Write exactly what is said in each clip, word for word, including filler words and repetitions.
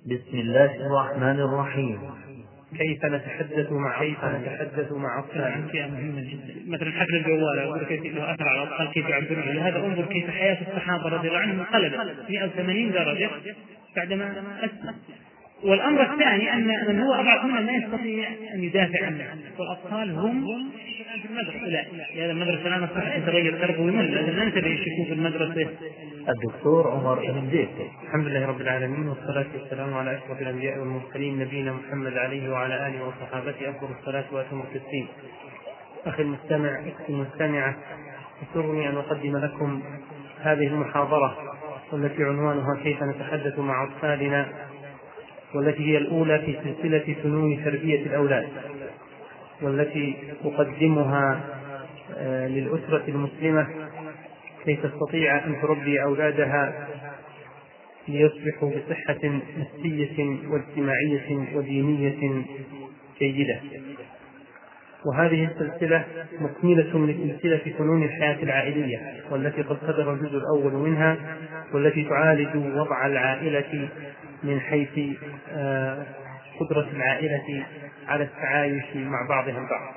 بسم الله الرحمن الرحيم. كيف نتحدث مع كيف أطفال نتحدث مع أطفال؟ أشياء مهمة جدا، مثلا حفل الجوال أقول كيف له أثر على الأطفال، كيف يعبرون عنه. هذا انظر كيف حياة الصحابة رضي الله عنهم انقلبت مئة وثمانين درجة بعدما أسلم. والأمر الثاني أن من هو أضعف منا ما يستطيع أن يدافع عنه، والأطفال هم في المدرسة. لا هذا المدرسة لا نستطيع أن تغير تربوي منه، لازم ننتبه يشوفون في المدرسة. الدكتور عمر الزيت. الحمد لله رب العالمين، والصلاة والسلام على أشرف الأنبياء والمرسلين نبينا محمد عليه وعلى آله وصحابته أفضل الصلاة وأتم التسليم. أخي المستمع، أختي المستمعة، يسرني أن أقدم لكم هذه المحاضرة والتي عنوانها كيف نتحدث مع أطفالنا، والتي هي الأولى في سلسلة فنون تربية الأولاد، والتي أقدمها للأسرة المسلمة كي تستطيع أن تربي أولادها ليصبحوا بصحة نفسية واجتماعية ودينية جيدة. وهذه السلسلة مكملة لسلسلة فنون الحياة العائلية، والتي قد صدر الجزء الأول منها، والتي تعالج وضع العائلة من حيث قدرة العائلة على التعايش مع بعضها البعض.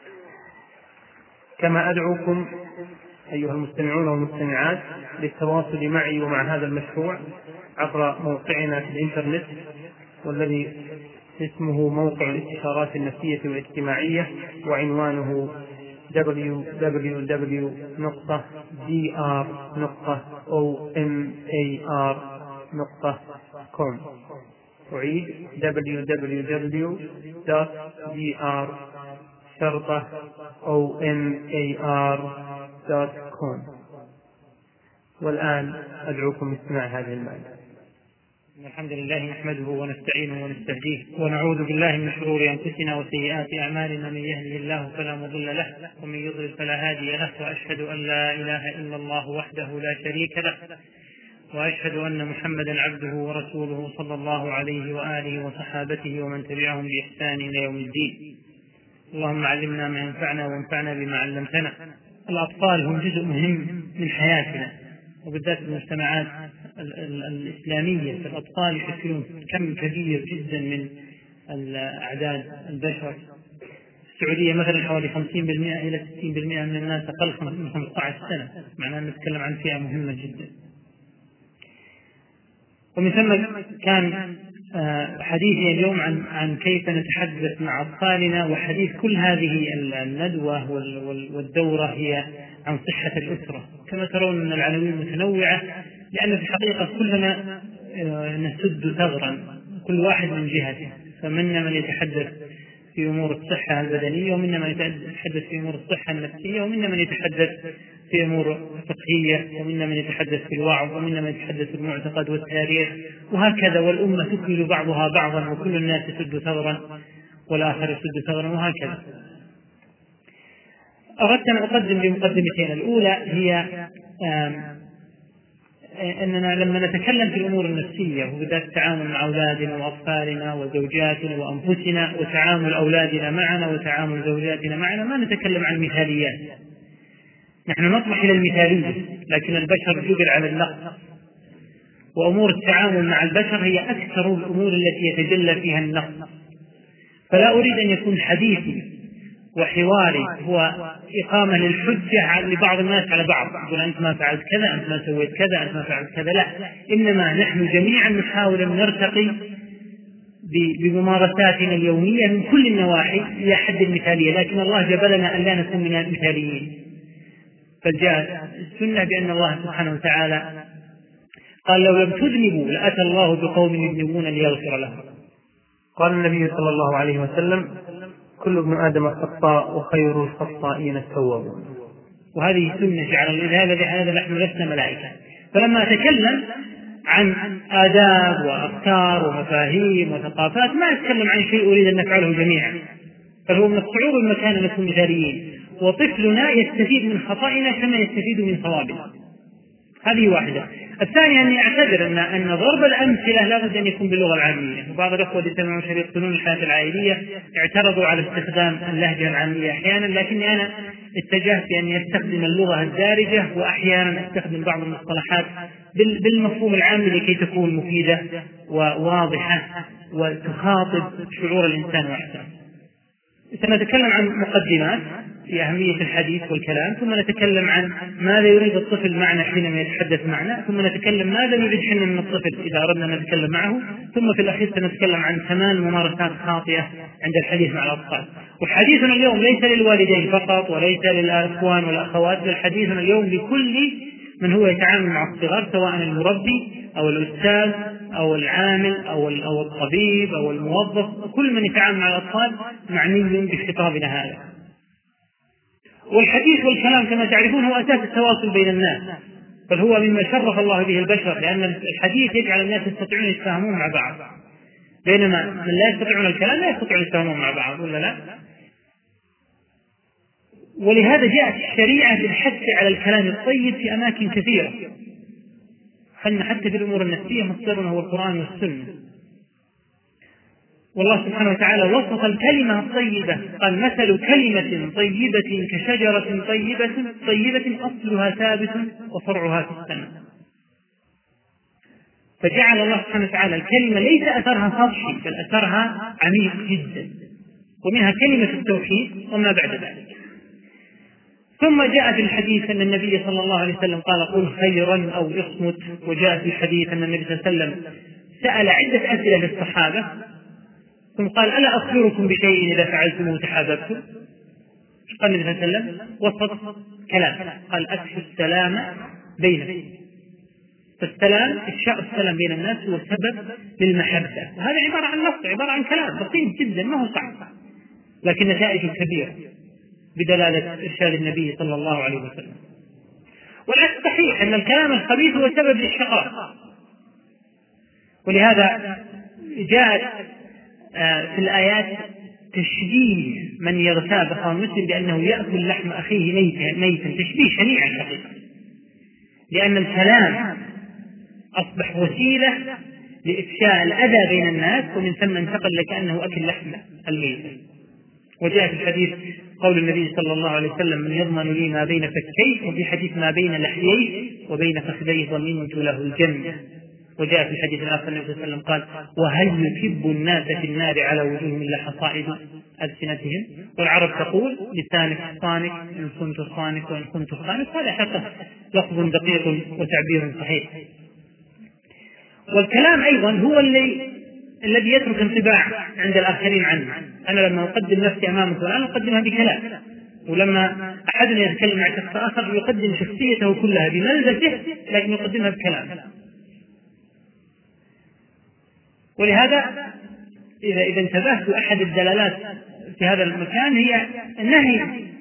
كما أدعوكم أيها المستمعون والمستمعات للتواصل معي ومع هذا المشروع عبر موقعنا في الإنترنت، والذي اسمه موقع الاستشارات النفسية والاجتماعية، وعنوانه دبليو دبليو دبليو دوت دي آر دوت أو إم إيه آر دوت كوم. أعيد دبليو دبليو دبليو دوت دي آر شرطة أو إم إيه آر دوت كوم. والآن أدعوكم لاستماع هذه المادة. الحمد لله نحمده ونستعينه ونستهديه ونعوذ بالله من شرور أنفسنا وسيئات أعمالنا، من يهده الله فلا مضل له ومن يضلل فلا هادي له، وأشهد أن لا إله إلا الله وحده لا شريك له، وأشهد أن محمدا عبده ورسوله صلى الله عليه وآله وصحابته ومن تبعهم بإحسان إلى يوم الدين. اللهم علمنا ما ينفعنا وانفعنا بما علمتنا. الأطفال هم جزء مهم من حياتنا، وبالذات المجتمعات الإسلامية، فالأطفال يشكلون كم كبير جدا من أعداد البشر. السعودية مثلا حوالي خمسين بالمئة إلى ستين بالمئة من الناس أقل من خمسة عشر سنة، معناه أن نتكلم عن فئة مهمة جدا. ومن ثم كان حديثي اليوم عن عن كيف نتحدث مع أطفالنا، وحديث كل هذه الندوة والدورة هي عن صحة الأسرة. كما ترون أن العناوين متنوعة، لأن في الحقيقة كلنا نسد ثغرا، كل واحد من جهته، فمنا من يتحدث في أمور الصحة البدنية، ومنا من يتحدث في أمور الصحة النفسية، ومنا من يتحدث في أمور فقهية، ومنا من يتحدث في الوعظ، ومنا من يتحدث في المعتقد والتاريخ، وهكذا. والأمة تكمل بعضها بعضا، وكل الناس يسد ثغرا والآخر يسد ثغرا، وهكذا. أردت أن أقدم بمقدمتين. الأولى هي أننا لما نتكلم في الأمور النفسية، وبالذات التعامل مع أولادنا وأطفالنا وزوجاتنا وأنفسنا، وتعامل أولادنا معنا وتعامل زوجاتنا معنا، ما نتكلم عن مثاليات. نحن نطمح إلى المثالية، لكن البشر جبل على النقص، وأمور التعامل مع البشر هي أكثر الأمور التي يتجلى فيها النقص. فلا أريد أن يكون حديثي وحواري هو إقامة للحجة لبعض الناس على بعض، يقول أنت ما فعلت كذا، أنت ما سويت كذا، أنت ما فعلت كذا. لا، إنما نحن جميعا نحاول أن نرتقي بممارساتنا اليومية من كل النواحي إلى حد المثالية، لكن الله جبلنا أن لا نكون من المثاليين. فجاء السنة بأن الله سبحانه وتعالى قال لو لم تذنبوا لأتى الله بقوم يذنبون ليغفر لهم. قال النبي صلى الله عليه وسلم كل ابن آدم خطاء وخير الخطائين التوابون. وهذه سنة جعل هذا هذا نحن لسنا ملائكة. فلما أتكلم عن آداب وأفكار ومفاهيم وثقافات ما أتكلم عن شيء أريد أن نفعله جميعا، فهو من الصعوبة المكان أن نكون مثاليين، وطفلنا يستفيد من خطائنا كما يستفيد من صوابنا. هذه واحدة. الثانية أني أعتذر أن أن ضرب الأمثلة لا بد أن يكون باللغة العامية، وبعض الأخوة اللي سمعوا شريط فنون الحياة العائلية اعترضوا على استخدام اللهجة العامية أحيانا، لكني أنا اتجهت بأني أستخدم اللغة الدارجة، وأحيانا أستخدم بعض المصطلحات بالمفهوم العام لكي تكون مفيدة وواضحة وتخاطب شعور الإنسان وإحساسه. سنتكلم عن مقدمات في أهمية الحديث والكلام، ثم نتكلم عن ماذا يريد الطفل معنا حينما يتحدث معنا، ثم نتكلم ماذا نريد حنا من الطفل إذا أردنا أن نتكلم معه، ثم في الأخير سنتكلم عن ثمان ممارسات خاطئة عند الحديث مع الأطفال. وحديثنا اليوم ليس للوالدين فقط وليس للأخوان والأخوات، بل حديثنا اليوم لكل من هو يتعامل مع الصغار، سواء المربي أو الأستاذ أو العامل أو أو الطبيب أو الموظف، كل من يتعامل مع الأطفال معني بخطابنا هذا. والحديث والكلام كما تعرفون هو أساس التواصل بين الناس، بل هو مما شرف الله به البشر، لأن الحديث يجعل الناس يستطيعون يتفاهمون مع بعض، بينما من لا يستطيعون الكلام لا يستطيعون يتفاهمون مع بعض، ولا لا؟ ولهذا جاءت الشريعة بالحث على الكلام الطيب في أماكن كثيرة، خلنا حتى في الأمور النفسية مصدرنا هو القرآن والسنة. والله سبحانه وتعالى وصف الكلمة الطيبة، قال مثل كلمة طيبة كشجرة طيبة طيبة أصلها ثابت وفرعها في السماء. فجعل الله سبحانه وتعالى الكلمة ليس أثرها سطحي، بل أثرها عميق جدا، ومنها كلمة التوحيد وما بعد ذلك. ثم جاء في الحديث أن النبي صلى الله عليه وسلم قال قل خيرا أو اصمت، وجاء في الحديث أن النبي صلى الله عليه وسلم سأل عدة أسئلة للصحابة ثم قال ألا أخبركم بشيء إذا فعلتموه تحاببتم؟ قال النبي صلى الله عليه وسلم وسط كلام، قال أفشوا السلام بينكم. فالسلام إفشاء السلام بين الناس هو سبب للمحبة، وهذا عبارة عن نص، عبارة عن كلام بسيط جدا ما هو صعب، لكن نتائجه كبيرة بدلالة إرشاد النبي صلى الله عليه وسلم. والعكس صحيح أن الكلام الخبيث هو سبب للشقاء، ولهذا جاء في الآيات تشبيه من يغتاب أخاه المسلم بأنه يأكل لحم أخيه ميتا، تشبيه شنيع الحقيقة، لأن الكلام أصبح وسيلة لإفشاء الأذى بين الناس، ومن ثم انتقل لكأنه أكل لحم الميت. وجاء في الحديث قول النبي صلى الله عليه وسلم من يضمن لي ما بين فكيه، وفي حديث ما بين لحييه وبين فخذيه ضمنت له الجنة. وجاء في الحديث الآخر النبي صلى الله عليه وسلم قال وهل يكب الناس في النار على وجوههم إلا حصائد ألسنتهم؟ والعرب تقول لسانك صانك إن كنت صانك وإن كنت خانك. هذا حقا لفظ دقيق وتعبير صحيح. والكلام أيضا هو اللي الذي يترك انطباع عند الآخرين عنه. أنا لما أقدم نفسي أمامك والآن أقدمها بكلام، ولما أحدنا يتكلم مع شخص آخر يقدم شخصيته كلها بملذته لكن يقدمها بكلام. ولهذا إذا إذا انتبهت أحد الدلالات في هذا المكان هي نهي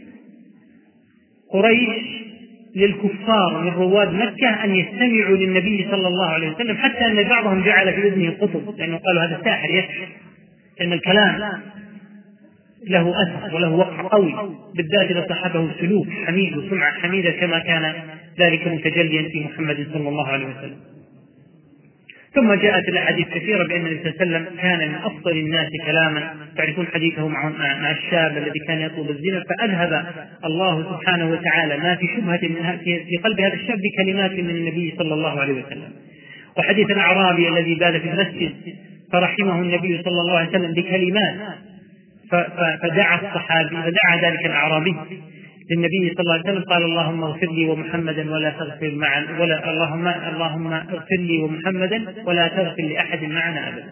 قريش للكفار من رواد مكة أن يستمعوا للنبي صلى الله عليه وسلم، حتى أن بعضهم جعل في أذنه قطب، لأنه قالوا هذا ساحر يسحر، لأن الكلام له أثر وله وقع قوي، بالذات إذا صاحبه سلوك حميد وسمعة حميدة كما كان ذلك متجليا في محمد صلى الله عليه وسلم. ثم جاءت الأحاديث كثيرة بأن النبي صلى الله عليه وسلم كان من أفضل الناس كلاما. تعرفون حديثه مع, مع الشاب الذي كان يطلب الزنا، فأذهب الله سبحانه وتعالى ما في شبهة من في قلب هذا الشاب بكلمات من النبي صلى الله عليه وسلم. وحديث الأعرابي الذي بال في المسجد فرحمه النبي صلى الله عليه وسلم بكلمات، فدعا الصحابي فدعا ذلك الأعرابي للنبي صلى الله عليه وسلم قال اللهم اغفر لي ومحمدا ولا تغفر معنا ولا اللهم اللهم اغفر لي ومحمدا ولا تغفر لأحد معنا أبدا.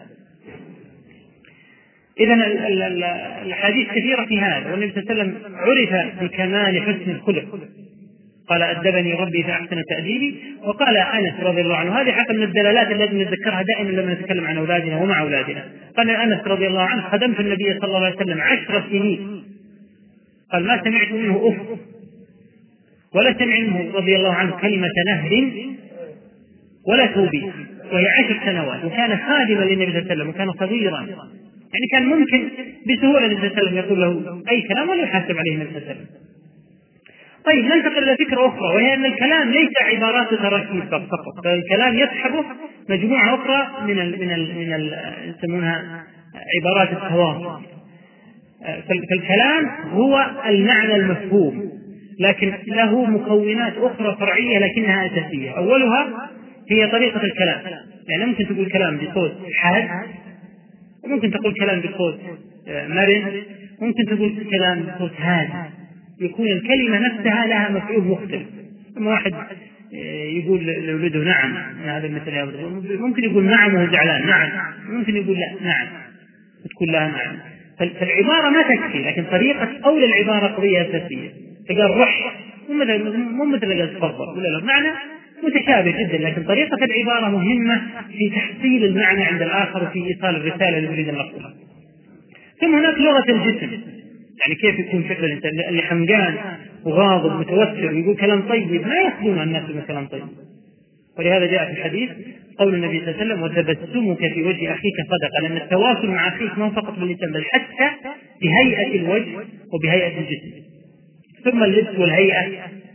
إذن الحديث كثيرة في هذا، والنبي صلى الله عليه وسلم عرف بكمال حسن الخلق، قال أدبني ربي فأحسن تأديبي. وقال أنس رضي الله عنه، هذه حتى من الدلالات التي نذكرها دائما لما نتكلم عن أولادنا ومع أولادنا، قال أنس رضي الله عنه خدمت النبي صلى الله عليه وسلم عشر سنين، قال ما سمعت منه أف ولا سمع منه رضي الله عنه كلمة نهر ولا توبيخ، وهي عشر سنوات، وكان خادما للنبي صلى الله عليه وسلم وكان صغيرا، يعني كان ممكن بسهولة النبي صلى الله عليه وسلم يقول له أي كلام ولا يحاسب عليه النبي صلى الله عليه وسلم. طيب ننتقل إلى فكرة أخرى، وهي أن الكلام ليس عبارات تراكيب فقط، بل الكلام يصحبه مجموعة أخرى من ال من ال من ال يسمونها عبارات التواصل. فالكلام هو المعنى المفهوم، لكن له مكونات أخرى فرعية لكنها أساسية. أولها هي طريقة الكلام، يعني ممكن تقول كلام بصوت حاد، وممكن تقول كلام بصوت مرن، ممكن تقول كلام بصوت هادي، يكون الكلمة نفسها لها مفعول مختلف. لما واحد يقول لولده نعم، هذا مثل ممكن يقول نعم وهو زعلان نعم، ممكن يقول لا نعم تقول لها نعم. فالعبارة ما تكفي، لكن طريقة قول العبارة قضية أساسية. تقال رح مو مثل قال تفضل ولا لا، معنى متشابه جدا، لكن طريقة العبارة مهمة في تحصيل المعنى عند الآخر وفي إيصال الرسالة اللي يريد النقلها. ثم هناك لغة الجسم، يعني كيف يكون شكل الإنسان اللي حمقان وغاضب متوتر ويقول كلام طيب، ما يخدم الناس من كلام طيب. ولهذا جاء في الحديث قول النبي صلى الله عليه وسلم وتبسمك في وجه أخيك صدقة، لأن التواصل مع أخيك ما فقط باللسان بل حتى بهيئة الوجه وبهيئة الجسم. ثم اللبس والهيئة،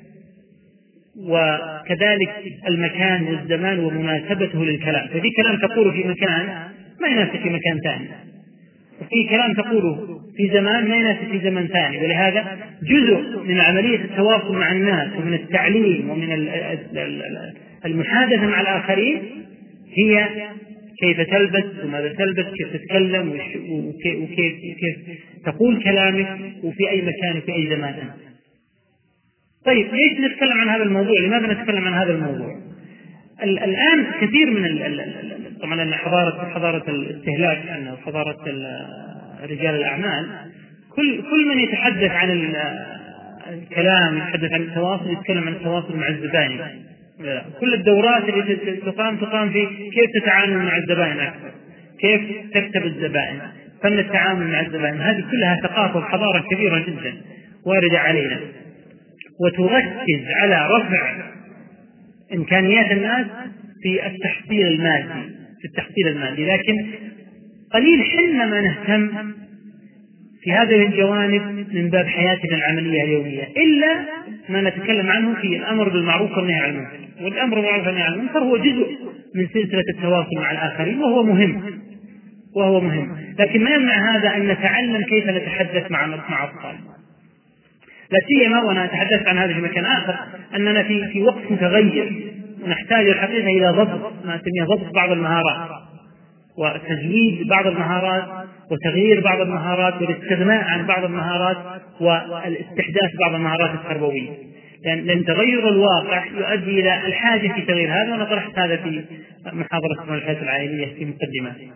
وكذلك المكان والزمان ومناسبته للكلام. ففي كلام تقوله في مكان ما يناسب في مكان ثاني، وفي كلام تقوله في زمان ما يناسب في زمن ثاني. ولهذا جزء من عملية التواصل مع الناس ومن التعليم ومن المحادثة مع الآخرين هي كيف تلبس وماذا تلبس، كيف تتكلم وكيف, وكيف, وكيف تقول كلامك وفي أي مكان وفي أي زمان. طيب ليش نتكلم عن هذا الموضوع؟ لماذا نتكلم عن هذا الموضوع؟ الآن كثير من ال ال طبعا أن حضارة حضارة الاستهلاك أنه حضارة رجال الأعمال، كل كل من يتحدث عن الكلام يتحدث عن التواصل يتكلم عن التواصل مع الزبائن. كل الدورات اللي تقام تقام في كيف تتعامل مع الزبائن أكثر، كيف تكسب الزبائن، فن التعامل مع الزبائن. هذه كلها ثقافة وحضارة كبيرة جدا واردة علينا، وتركز على رفع إمكانيات الناس في التحصيل المادي في التحصيل المادي لكن قليل حينما نهتم في هذه الجوانب من باب حياتنا العملية اليومية، إلا ما نتكلم عنه في الأمر بالمعروف والنهي عن المنكر. والأمر بالمعروف والنهي عن المنكر هو جزء من سلسلة التواصل مع الآخرين، وهو مهم وهو مهم لكن ما يمنع هذا أن نتعلم كيف نتحدث مع مع الأطفال، لا سيما وأنا أتحدث عن هذا في مكان آخر أننا في في وقت متغير ونحتاج الحقيقة إلى ضبط ما نسميه ضبط بعض المهارات وتجويد بعض المهارات وتغيير بعض المهارات والاستغناء عن بعض المهارات والاستحداث بعض المهارات التربوية، لأن, لأن تغير الواقع يؤدي إلى الحاجة في تغيير هذا. وأنا طرحت هذا في محاضرة الحياة العائلية في مقدماتها.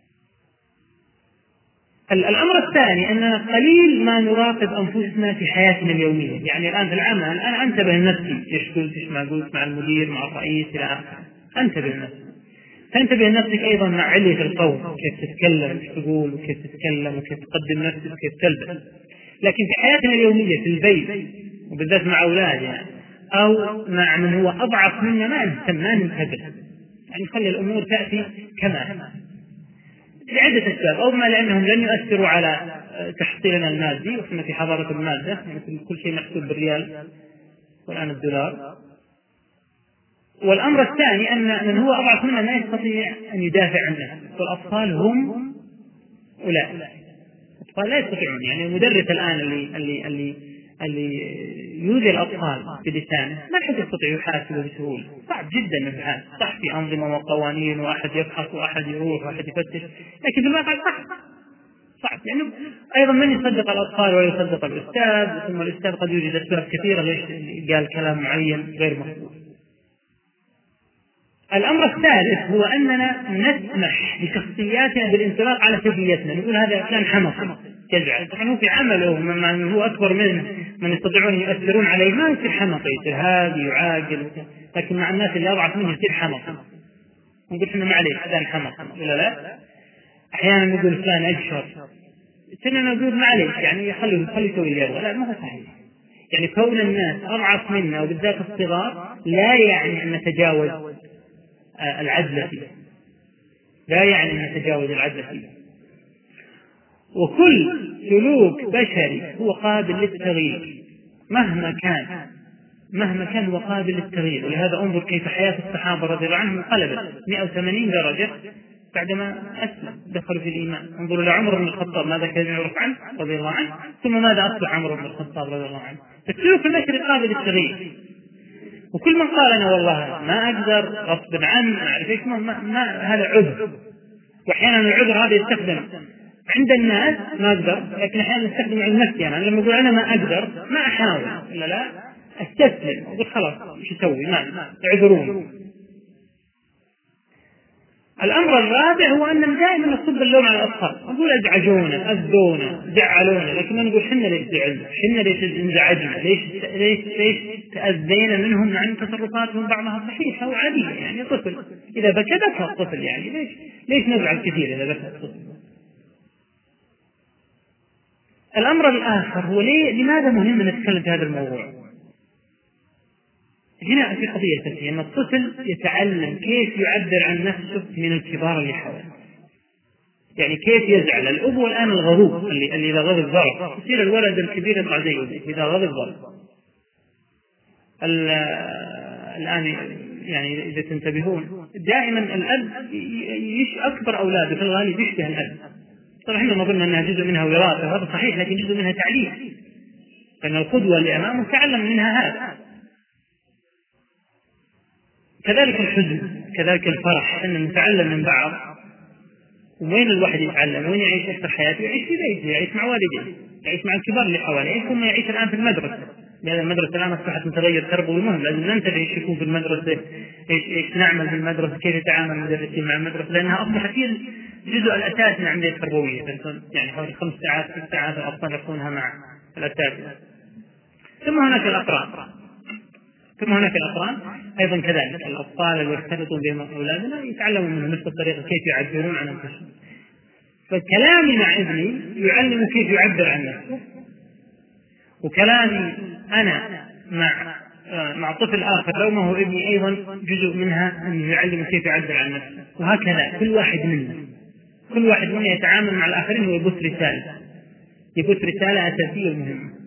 الأمر الثاني أننا قليل ما نراقب أنفسنا في حياتنا اليومية. يعني الآن في العمل أنا أنتبه لنفسي، إيش قلت إيش ما قلت مع المدير مع الرئيس إلى آخره، أنتبه لنفسي. تنتبه لنفسك أيضا مع علية القول، كيف تتكلم كيف تقول وكيف تتكلم وكيف تقدم نفسك وكيف تلبس. لكن في حياتنا اليومية في البيت وبالذات مع أولادنا أو مع من هو أضعف منا ما نهتم ما ننتبه، يعني نخلي الأمور تأتي كما لعدة أسباب. أو ما لأنهم لن يؤثروا على تحصيلنا المادي، وإحنا في حضارة المادة يعني كل شيء محسوب بالريال والآن الدولار. والأمر الثاني أن من هو أضعف منا ما يستطيع أن يدافع عن نفسه، والأطفال هم أولئك. الأطفال لا يستطيعون، يعني المدرس الآن اللي اللي اللي اللي يؤذي الأطفال بلسانه ما حد يستطيع يحاسبه بسهولة، صعب جدا من الحال. صح في أنظمة وقوانين وأحد يبحث وأحد يروح وأحد يفتش، لكن في الواقع صح صعب. يعني أيضا من يصدق الأطفال ولا يصدق الأستاذ، ثم الأستاذ قد يوجد أسباب كثيرة ليش قال كلام معين غير مقبول. الأمر الثالث هو أننا نسمح لشخصياتنا بالانطلاق على سجيتنا، نقول هذا كان حمق يزعل، طبعا هو في عمله من هو أكبر منه من يستطيعون يؤثرون عليه ما يصير حمق، يصير هادي يعاقل، لكن مع الناس اللي أضعف منه يصير حمق. نقول إحنا ما عليه هذا حمق ولا لا؟ أحيانا نقول فلان أجشر، كنا نقول ما عليه يعني يخليه يخليه يسوي اللي يبغى، لا ما هو صحيح. يعني كون الناس أضعف منا وبالذات الصغار لا يعني أن نتجاوز العدل فيه، لا يعني أن نتجاوز العدل فيه. وكل سلوك بشري هو قابل للتغيير، مهما كان مهما كان هو قابل للتغيير. ولهذا انظر كيف حياة الصحابة رضي الله عنهم انقلبت مئة وثمانين درجة بعدما أسلم دخلوا في الإيمان. انظروا لعمر بن الخطاب ماذا كان يعرف عنه رضي الله عنه، ثم ماذا أصبح عمر بن الخطاب رضي الله عنه. السلوك البشري قابل للتغيير، وكل من قال أنا والله ما أقدر غصب عني ما أعرف إيش ما, ما هذا عذر. وأحيانا العذر هذا يستخدم عند الناس ما أقدر، لكن أحيانا يستخدم عند نفسي أنا. لما أقول أنا ما أقدر ما أحاول إلا لا أستسلم أقول خلاص إيش أسوي ما اعذرون. الأمر الرابع هو أننا دائما نصب اللوم على الأطفال، نقول أزعجونا أذونا زعلونا، لكن نقول حنا ليش زعلنا، حنا ليش انزعجنا، ليش ليش ليش تأذينا منهم مع أن تصرفاتهم بعضها صحيحة وعادية. يعني طفل إذا بكى بكى الطفل، يعني ليش ليش نزعل كثير إذا بكى الطفل. الأمر الآخر هو ليه لماذا مهم نتكلم في هذا الموضوع؟ هنا في قضية تسمية أن الطفل يتعلم كيف يعبر عن نفسه من الكبار اللي حوله. يعني كيف يزعل. الأب والآن الغضوب اللي, اللي إذا غضب ضرب، يصير الولد الكبير يطلع زيه إذا غضب ضرب. الآن يعني إذا تنتبهون دائما الأب يش أكبر أولاده في الغالب يشبه الأب. طبعا احنا نظن أنها جزء منها وراثة، هذا صحيح، لكن جزء منها تعليم، لأن القدوة اللي أمامه تعلم منها هذا. كذلك الحزن، كذلك الفرح، أن نتعلم من بعض. وين الواحد يتعلم؟ وين يعيش أكثر حياته؟ يعيش في بيته، يعيش مع والديه، يعيش مع الكبار اللي حواليه، ثم يعيش الآن في المدرسة. لأن المدرسة الآن أصبحت متغير تربوي مهم، لازم ننتبه إيش يكون في المدرسة، إيش إيش نعمل في المدرسة، كيف يتعامل المدرسين مع المدرسة، لأنها أصبحت هي الجزء الأساسي من العملية التربوية. يعني حوالي خمس ساعات ست ساعات الأطفال يكونها مع الأساتذة. ثم هناك الأقران، ثم هناك الأقران أيضا كذلك. الأطفال اللي يختلطون بهم أولادنا يتعلمون منهم نفس الطريقة كيف يعبرون عن أنفسهم. فكلامي مع ابني يعلم كيف يعبر عن نفسه، وكلامي أنا مع مع طفل آخر لو ما هو ابني أيضا جزء منها أن يعلم كيف يعبر عن نفسه. وهكذا كل واحد منا كل واحد منا يتعامل مع الآخرين ويبث رسالة يبث رسالة أساسية مهمة.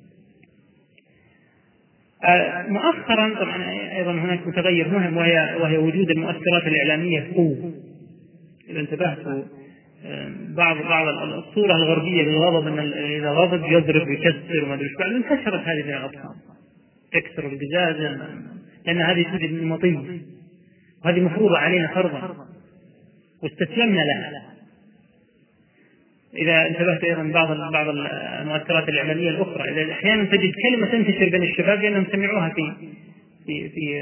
مؤخرا طبعا أيضا هناك متغير مهم، وهي, وهي وجود المؤثرات الإعلامية بقوة. إذا انتبهتوا بعض بعض الصورة الغربية للغضب أن إذا غضب يضرب ويكسر وما أدري إيش، بعد انتشرت هذه في الأطفال، تكسر القزاز، لأن هذه توجد نمطية وهذه مفروضة علينا فرضا واستسلمنا لها. إذا انتبهت أيضا بعض بعض المؤثرات الإعلامية الأخرى، إذا أحيانا تجد كلمة تنتشر بين الشباب لأنهم سمعوها في في في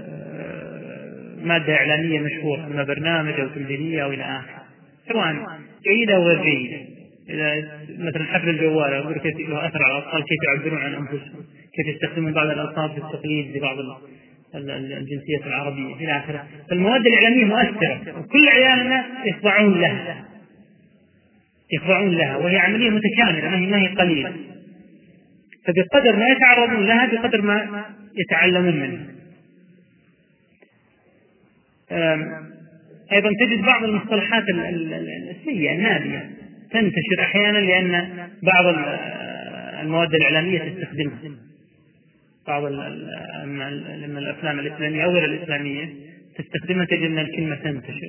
مادة إعلامية مشهورة، إما برنامج أو تمثيلية أو إلى آخره، سواء جيدة أو غير جيدة. إذا مثلا حفل الجوال أقول كيف له أثر على الأطفال، كيف يعبرون عن أنفسهم، كيف يستخدمون بعض الألفاظ في التقليد لبعض الجنسيات العربية إلى آخره. فالمواد الإعلامية مؤثرة وكل عيالنا يخضعون لها يخضعون لها وهي عملية متكاملة ما هي قليلة. فبقدر ما يتعرضون لها بقدر ما يتعلمون منها. أيضا تجد بعض المصطلحات السيئة النابية تنتشر أحيانا لأن بعض المواد الإعلامية تستخدمها. بعض لما الأفلام الإسلامية أو غير الإسلامية تستخدمها تجد أن الكلمة تنتشر.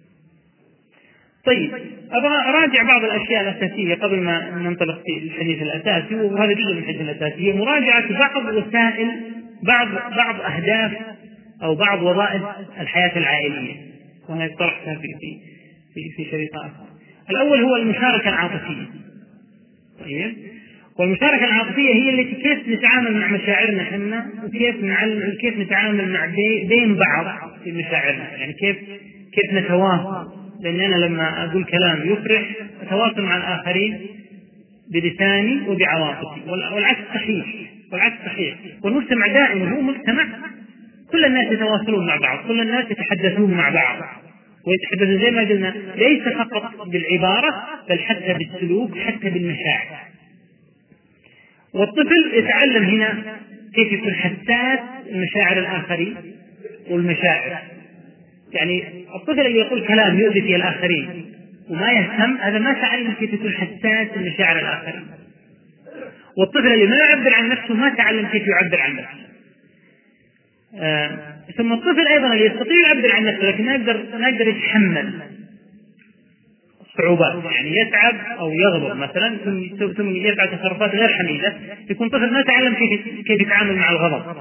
طيب أبغى أراجع بعض الأشياء الأساسية قبل ما ننطلق في الحديث الأساسي، وهذا جزء من الحديث الأساسي، مراجعة بعض وسائل بعض بعض أهداف أو بعض وظائف الحياة العائلية، وأنا طرحتها في في في, في شريطات. الأول هو المشاركة العاطفية. طيب، والمشاركة العاطفية هي التي كيف نتعامل مع مشاعرنا احنا، وكيف نعلم كيف نتعامل مع بين بعض في مشاعرنا، يعني كيف كيف نتواصل. لأن أنا لما أقول كلام يفرح أتواصل مع الآخرين بلساني وبعواطفي، والعكس صحيح والعكس صحيح. والمجتمع دائما هو مجتمع كل الناس يتواصلون مع بعض، كل الناس يتحدثون مع بعض، ويتحدثون زي ما قلنا ليس فقط بالعبارة بل حتى بالسلوك حتى بالمشاعر. والطفل يتعلم هنا كيف يكون حساس لمشاعر الآخرين والمشاعر. يعني الطفل اللي يقول كلام يؤذي فيه الآخرين وما يهتم، هذا ما تعلم كيف يكون حساس لمشاعر الآخرين. والطفل اللي ما يعبر عن نفسه ما تعلم كيف يعبر عن نفسه. آه ثم الطفل أيضا اللي يستطيع يعبر عن نفسه لكن ما يقدر ما يقدر يتحمل صعوبات، يعني يتعب أو يغضب مثلا ثم يفعل تصرفات غير حميدة، يكون طفل ما تعلم كيف كيف يتعامل مع الغضب،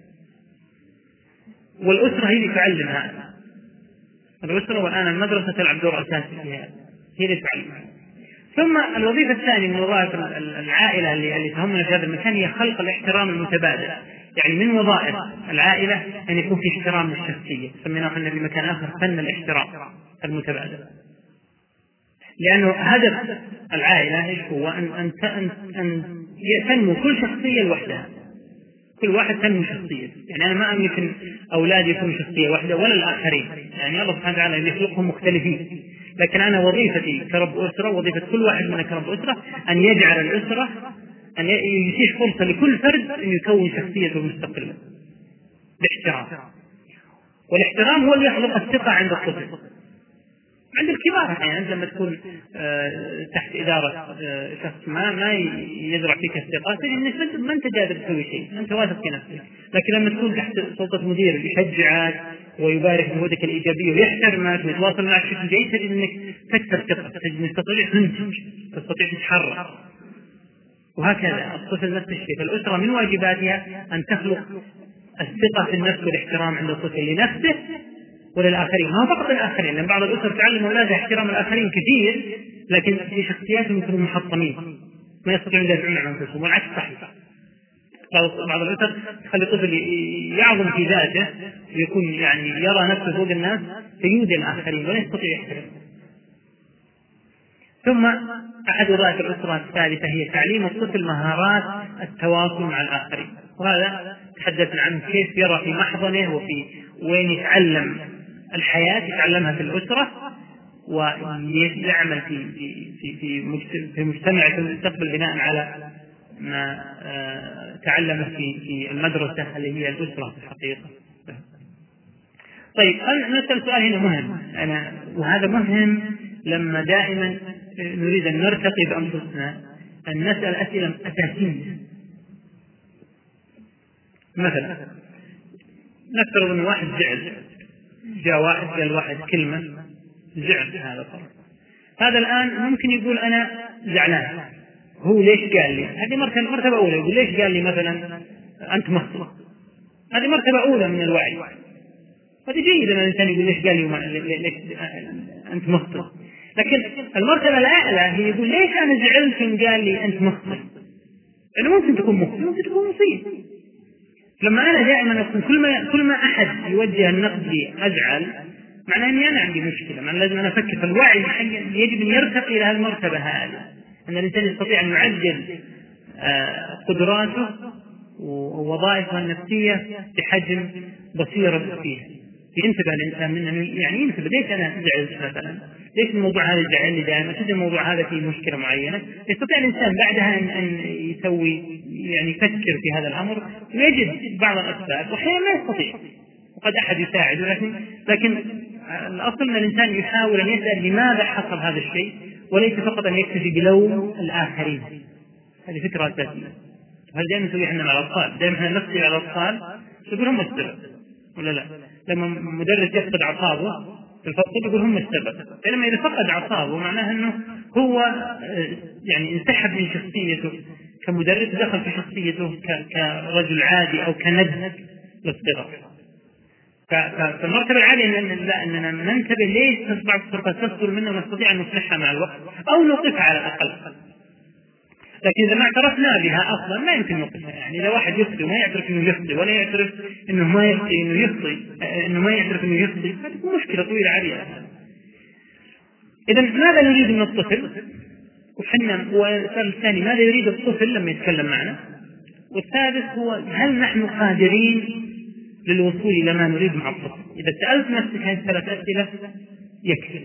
والأسرة هي اللي تعلم هذا. الأسرة والآن المدرسة تلعب دور أساسي فيها، هي اللي تعلم. ثم الوظيفة الثانية من وظائف العائلة اللي اللي تهمنا في هذا المكان هي خلق الاحترام المتبادل. يعني من وظائف العائلة أن يكون في احترام للشخصية، سميناه احنا في مكان آخر فن الاحترام المتبادل. لأنه هدف العائلة إيش هو؟ أن أن أن, أن تنمو كل شخصية لوحدها، كل واحد تنمو شخصية. يعني أنا ما أملك أن أولادي يكونوا شخصية واحدة ولا الآخرين، يعني الله سبحانه وتعالى يخلقهم مختلفين، لكن أنا وظيفتي كرب أسرة، وظيفة كل واحد منا كرب أسرة أن يجعل الأسرة أن يتيح فرصة لكل فرد أن يكون شخصيته المستقلة باحترام. والاحترام هو اللي يخلق الثقة عند الطفل. عند الكبار يعني أنت لما تكون تحت إدارة شخص ما ما يزرع فيك الثقة تجد أنك ما أنت قادر تسوي شيء، أنت واثق في نفسك. لكن لما تكون تحت سلطة مدير يشجعك ويبارك بجهودك الإيجابية ويحترمك ويتواصل معك بشكل جيد، تجد أنك تكسر ثقة، تجد أنك تستطيع تنتج، تستطيع تتحرك. وهكذا الطفل نفس الشيء. فالأسرة من واجباتها أن تخلق الثقة في النفس والاحترام عند الطفل لنفسه وللآخرين، ما فقط الآخرين، لأن بعض الأسر تعلم أولادها احترام الآخرين كثير لكن في شخصياتهم يكونوا محطمين ما يستطيعون يدافعون عن أنفسهم، والعكس صحيح. بعض الأسر تخلي الطفل يعظم في ذاته ويكون يعني يرى نفسه فوق الناس فيؤذي الآخرين ولا يستطيع يحترم. ثم أحد وظائف الأسرة الثالثة هي تعليم الطفل مهارات التواصل مع الآخرين، وهذا تحدثنا عنه كيف يرى في محضنه وفي وين يتعلم الحياة، يتعلمها في الأسرة ويعمل في في في في مجتمع في المستقبل بناء على ما تعلمه في في المدرسة اللي هي الأسرة في الحقيقة. طيب نسأل سؤال هنا مهم، أنا وهذا مهم لما دائما نريد أن نرتقي بأنفسنا أن نسأل أسئلة أساسية. مثلا نفترض أن واحد زعل، جاء واحد قال واحد كلمة زعل، هذا طبعا هذا الآن ممكن يقول أنا زعلان، هو ليش قال لي؟ هذه مرتبة مرتبة أولى، يقول ليش قال لي مثلا أنت مخطئ، هذه مرتبة أولى من الوعي. هذه جيدة أن الإنسان يقول ليش قال لي ليش أنت مخطئ، لكن المرتبة الأعلى هي يقول ليش أنا زعلت إن قال لي أنت مخطئ، لأنه ممكن تكون مخطئ ممكن تكون مصيب. لما أنا دائما أكون كل ما كل ما أحد يوجه النقد لي أزعل، معناه أني أنا عندي مشكلة، معناه لازم أنا أفكر. فالوعي يجب أن يرتقي إلى المرتبة هذه، أن الإنسان يستطيع أن يعدل قدراته ووظائفه النفسية بحجم بصيرة فيها. ينتبه الإنسان منه، يعني ينتبه ليش أنا زعلت مثلا، ليش الموضوع هذا يزعلني دائما، ليش الموضوع هذا فيه مشكلة معينة. يستطيع الإنسان بعدها أن, أن يسوي يعني يفكر في هذا الأمر ويجد بعض الأسباب، وأحيانا ما يستطيع وقد أحد يساعده، لكن لكن الأصل أن الإنسان يحاول أن يسأل لماذا حصل هذا الشيء، وليس فقط أن يكتفي بلوم الآخرين. هذه فكرة أساسية. هل دائما نسوي احنا مع الأطفال، دائما احنا نفسي على الأطفال يقول هم السبب ولا لا. لما مدرس يفقد أعصابه في الفصل يقول هم السبب، فلما إذا فقد أعصابه معناه أنه هو يعني انسحب من شخصيته كمدرس، دخل في شخصيته كرجل عادي أو كند للصغر. فالمرتبة العالية أننا ننتبه ليش بعض الصفات تصدر منا ونستطيع أن نصلحها مع الوقت أو نوقفها على الأقل. لكن إذا ما اعترفنا بها أصلا ما يمكن نوقفها. يعني إذا واحد يخطئ وما يعترف إنه يخطئ ولا يعترف إنه ما يخطئ إنه يخطئ إنه ما يعترف إنه يخطئ، هذه مشكلة طويلة عريضة. إذا ماذا نريد من الطفل؟ وحنا والسؤال الثاني ماذا يريد الطفل لما يتكلم معنا؟ والثالث هو هل نحن قادرين للوصول إلى ما نريد مع الطفل؟ إذا سألت نفسك هذه الثلاث أسئلة يكفي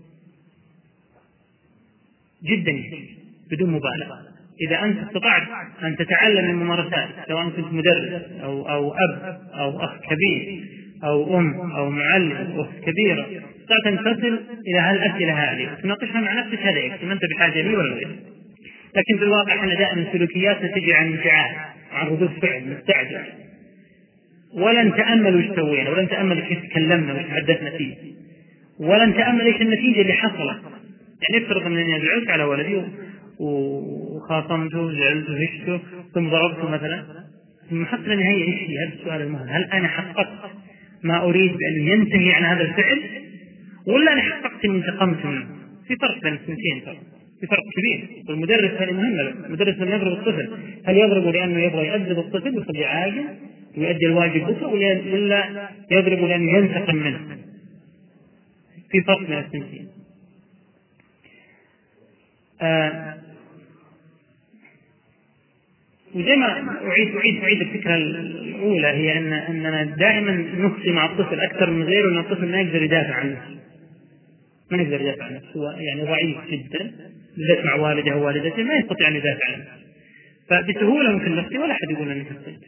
جدا يكفي بدون مبالغة. إذا أنت استطعت أن تتعلم الممارسات، سواء كنت مدرس أو أو أب أو أخ كبير أو أم أو معلم أو أخت كبيرة، استطعت أن تصل إلى هالأسئلة هذه وتناقشها مع نفسك، هذا يكفي. ما أنت بحاجة لي ولا غيري. لكن في الواقع احنا دائما سلوكياتنا تجي عن انفعال، عن ردود فعل مستعجل، ولا نتأمل وش سوينا، ولا نتأمل كيف تكلمنا وش تحدثنا فيه، ولا نتأمل ايش النتيجة اللي حصلت. يعني افترض انني زعلت على ولدي وخاصمته وزعلت وهشته ثم ضربته مثلا، المحط النهائي ايش هي؟ هذا السؤال المهم. هل انا حققت ما اريد بأن ينتهي عن هذا الفعل، ولا انا حققت اني انتقمت منه؟ في فرق بين الثنتين، ترى في فرق كبير. والمدرس هذه مهمة. المدرس لما يضرب الطفل هل يضربه لأنه يبغى يأدب الطفل ويخليه عاقل ويؤدي الواجب بكرة، ولا يضربه لأنه ينتقم منه؟ في فرق بين الثنتين. آه وزي ما أعيد أعيد أعيد الفكرة الأولى، هي أن أننا دائما نخطي مع الطفل أكثر من غيره، أن الطفل ما يقدر يدافع عن نفسه، ما يقدر يدافع عن نفسه، هو يعني ضعيف جدا، بالذات مع والده أو والدته ما يستطيع أن يدافع عنه، فبسهولة ممكن نخطي ولا أحد يقول أنك خطيت.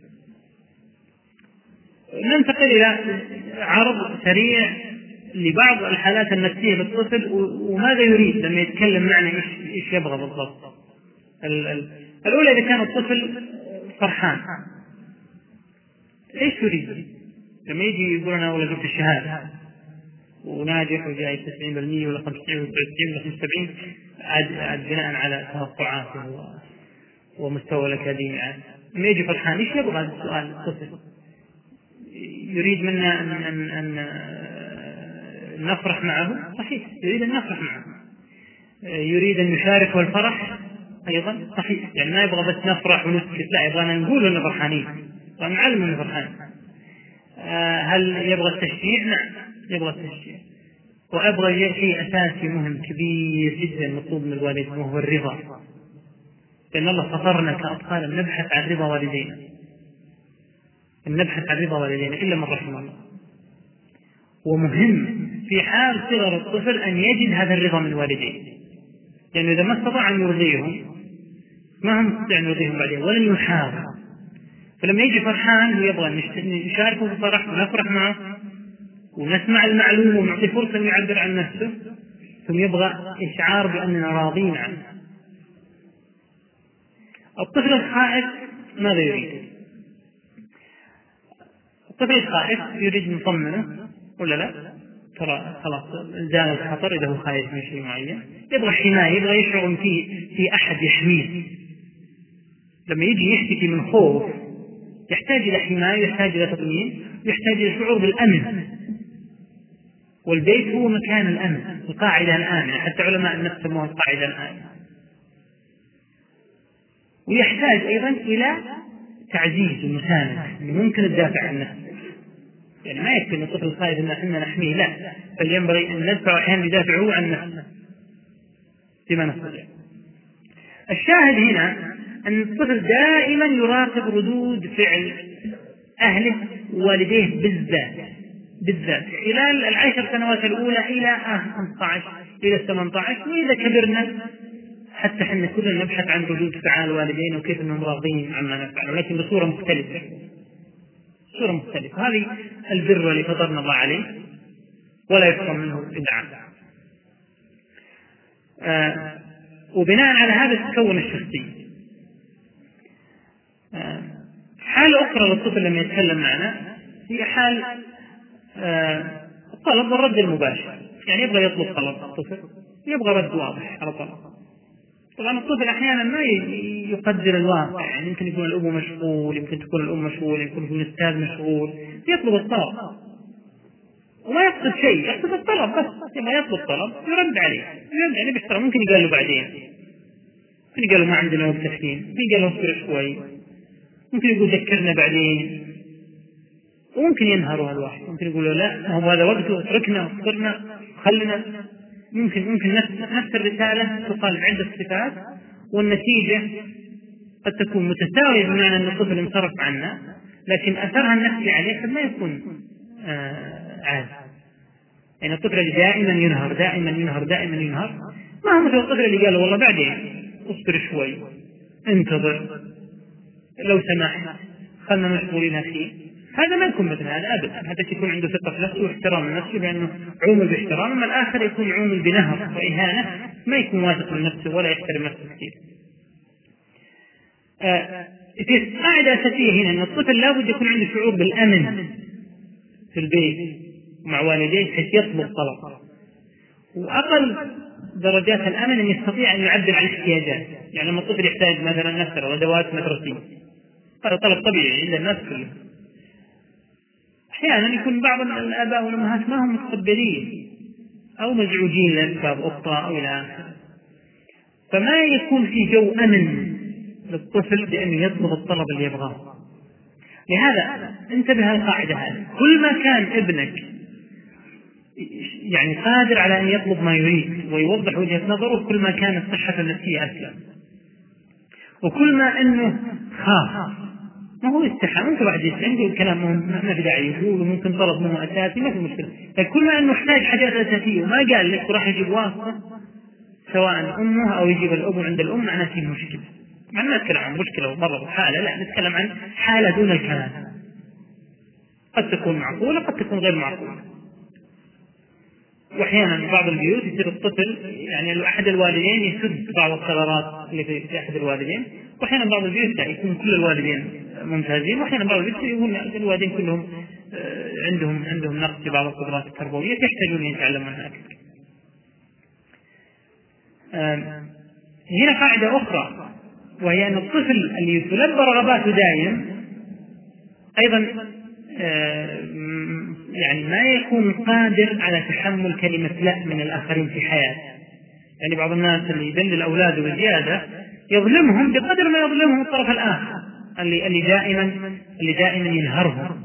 ننتقل إلى عرض سريع لبعض الحالات النفسية للطفل وماذا يريد لما يتكلم معنا، إيش إيش يبغى بالضبط. الأولى إذا كان الطفل فرحان، إيش يريد؟ لما يجي يقول أنا أولا جبت الشهادة وناجح وجاي تسعين بالمئة ولا خمسين ولا تسعين ولا خمسة وسبعين، عاد بناء على توقعاته ومستوى الأكاديمي. لما يجي فرحان إيش يبغى؟ هذا السؤال. الطفل يريد منا أن, أن, أن نفرح معه، صحيح يريد أن نفرح معه، يريد أن نشاركه الفرح أيضا، صحيح، يعني ما يبغى بس نفرح ونسكت، لا يبغى نقول إنه فرحانين ونعلم إنه فرحان. هل يبغى التشجيع؟ نعم يبغى التشجيع. وأبغى شيء أساسي مهم كبير جدا مطلوب من الوالدين، وهو الرضا، لأن الله فطرنا كأطفال نبحث عن رضا والدينا، نبحث عن رضا والدينا إلا من رحم الله. ومهم في حال صغر الطفل أن يجد هذا الرضا من والديه، لأنه يعني إذا ما استطاع أن يرضيهم ما هم يستطيع أن يرضيهم بعدين ولن يحاول. فلما يجي فرحان هو يبغى نشاركه في الفرح ونفرح معه ونسمع المعلومة ونعطي فرصة أن يعبر عن نفسه، ثم يبغى إشعار بأننا راضين عنه. الطفل الخائف ماذا يريد؟ الطفل الخائف يريد نطمنه ولا لا؟ ترى خلاص زال الخطر إذا هو خايف من شيء معين، يبغى حماية، يبغى يشعر فيه في أحد يحميه. لما يجي يشتكي من خوف يحتاج إلى حماية، يحتاج إلى تطمين، يحتاج إلى شعور بالأمن. والبيت هو مكان الأمن، القاعدة الآمنة، حتى علماء النفس سموها القاعدة الآمنة. ويحتاج أيضا إلى تعزيز ومساندة، ممكن الدافع عن نفسه، يعني ما يكفي أن الطفل الخائف أن احنا نحميه، لا، بل ينبغي أن ندفع أحيانا يدافع هو عن نفسه فيما نستطيع. الشاهد هنا أن الطفل دائما يراقب ردود فعل أهله ووالديه بالذات بالذات خلال العشر سنوات الأولى إلى خمسة عشر إلى ثمانية عشر، وإذا كبرنا حتى حنا كلنا نبحث عن ردود فعل والدينا وكيف أنهم راضين عما نفعل، ولكن بصورة مختلفة صورة مختلفة. هذه البر اللي فطرنا الله عليه ولا يفهم منه بدعة. آه وبناء على هذا تكون الشخصية. آه حال أخرى للطفل لما يتكلم معنا هي حال آه الطلب والرد المباشر، يعني يبغى يطلب طلب الطفل، يبغى رد واضح على طلب. طبعا الطفل أحيانا ما يقدر الواقع، يعني يمكن يكون الأب مشغول، يمكن تكون الأم مشغول، يمكن يكون الأستاذ مشغول، يطلب الطلب وما يقصد شيء، يقصد الطلب بس. لما يطلب طلب يرد عليه يرد عليه باحترام، ممكن يقال له بعدين، ممكن يقال له ما عندنا وقت الحين، ممكن يقال له اصبر شوي، ممكن يقول ذكرنا بعدين، وممكن ينهر الواحد، ممكن يقول له لا هو هذا وقته، اتركنا اصبرنا خلنا. ممكن ممكن نفس نفس الرسالة تقال بعدة صفات، والنتيجة قد تكون متساوية، بمعنى أن الطفل انصرف عنا، لكن أثرها النفسي عليه قد ما يكون آه عادي. يعني الطفل اللي دائما ينهر دائما ينهر دائما ينهر ما هو مثل الطفل اللي قال والله بعدين اصبر شوي انتظر لو سمحت خلنا مشغولين أخي. هذا ما يكون مثل هذا أبدا. هذا يكون عنده ثقة في نفسه واحترام لنفسه، لأنه عومل باحترام، أما الآخر يكون عومل بنهر وإهانة، ما يكون واثق من نفسه ولا يحترم نفسه كثير. قاعدة أساسية هنا أن الطفل لابد يكون عنده شعور بالأمن في البيت مع والديه حيث يطلب طلب، وأقل درجات الأمن أن يستطيع أن يعبر عن احتياجات. يعني لما الطفل يحتاج مثلا نفسه أدوات مدرسية، هذا طلب طبيعي عند الناس كلهم. أحيانا يكون بعض الآباء والأمهات ما هم متقبلين أو مزعوجين لأسباب أخرى أو إلى آخره، فما يكون في جو أمن للطفل بأنه يطلب الطلب اللي يبغاه. لهذا انتبه القاعدة هذه، كل ما كان ابنك يعني قادر على أن يطلب ما يريد ويوضح وجهة نظره، كل ما كانت صحة النفسية أسلم. وكل ما أنه خاف، ما هو استحى، ممكن واحد يستنجي الكلام ما في داعي يقول، وممكن طلب منه أساسي ما في مشكلة، لكن كل ما أنه احتاج حاجات أساسية وما قال لك راح يجيب واسطة سواء أمه أو يجيب الأب عند الأم، معناه فيه مشكلة. ما نتكلم عن مشكلة ومرض وحالة، لا، نتكلم عن حالة دون الكلام، قد تكون معقولة قد تكون غير معقولة. وأحيانا بعض البيوت يصير الطفل يعني أحد الوالدين يسد بعض الثغرات اللي في أحد الوالدين، وأحيانا بعض البيوت يكون كل الوالدين ممتازين، وأحيانا بعض البيوت يكون الوالدين كلهم عندهم عندهم نقص في بعض القدرات التربوية يحتاجون أن يتعلموا عنها أكثر. هنا قاعدة أخرى، وهي أن الطفل اللي يتلبى رغباته دائما أيضا يعني ما يكون قادر على تحمل كلمة لا من الآخرين في حياته. يعني بعض الناس اللي يدلل أولاده بزيادة يظلمهم بقدر ما يظلمهم الطرف الآخر اللي اللي دائما اللي دائما ينهرهم،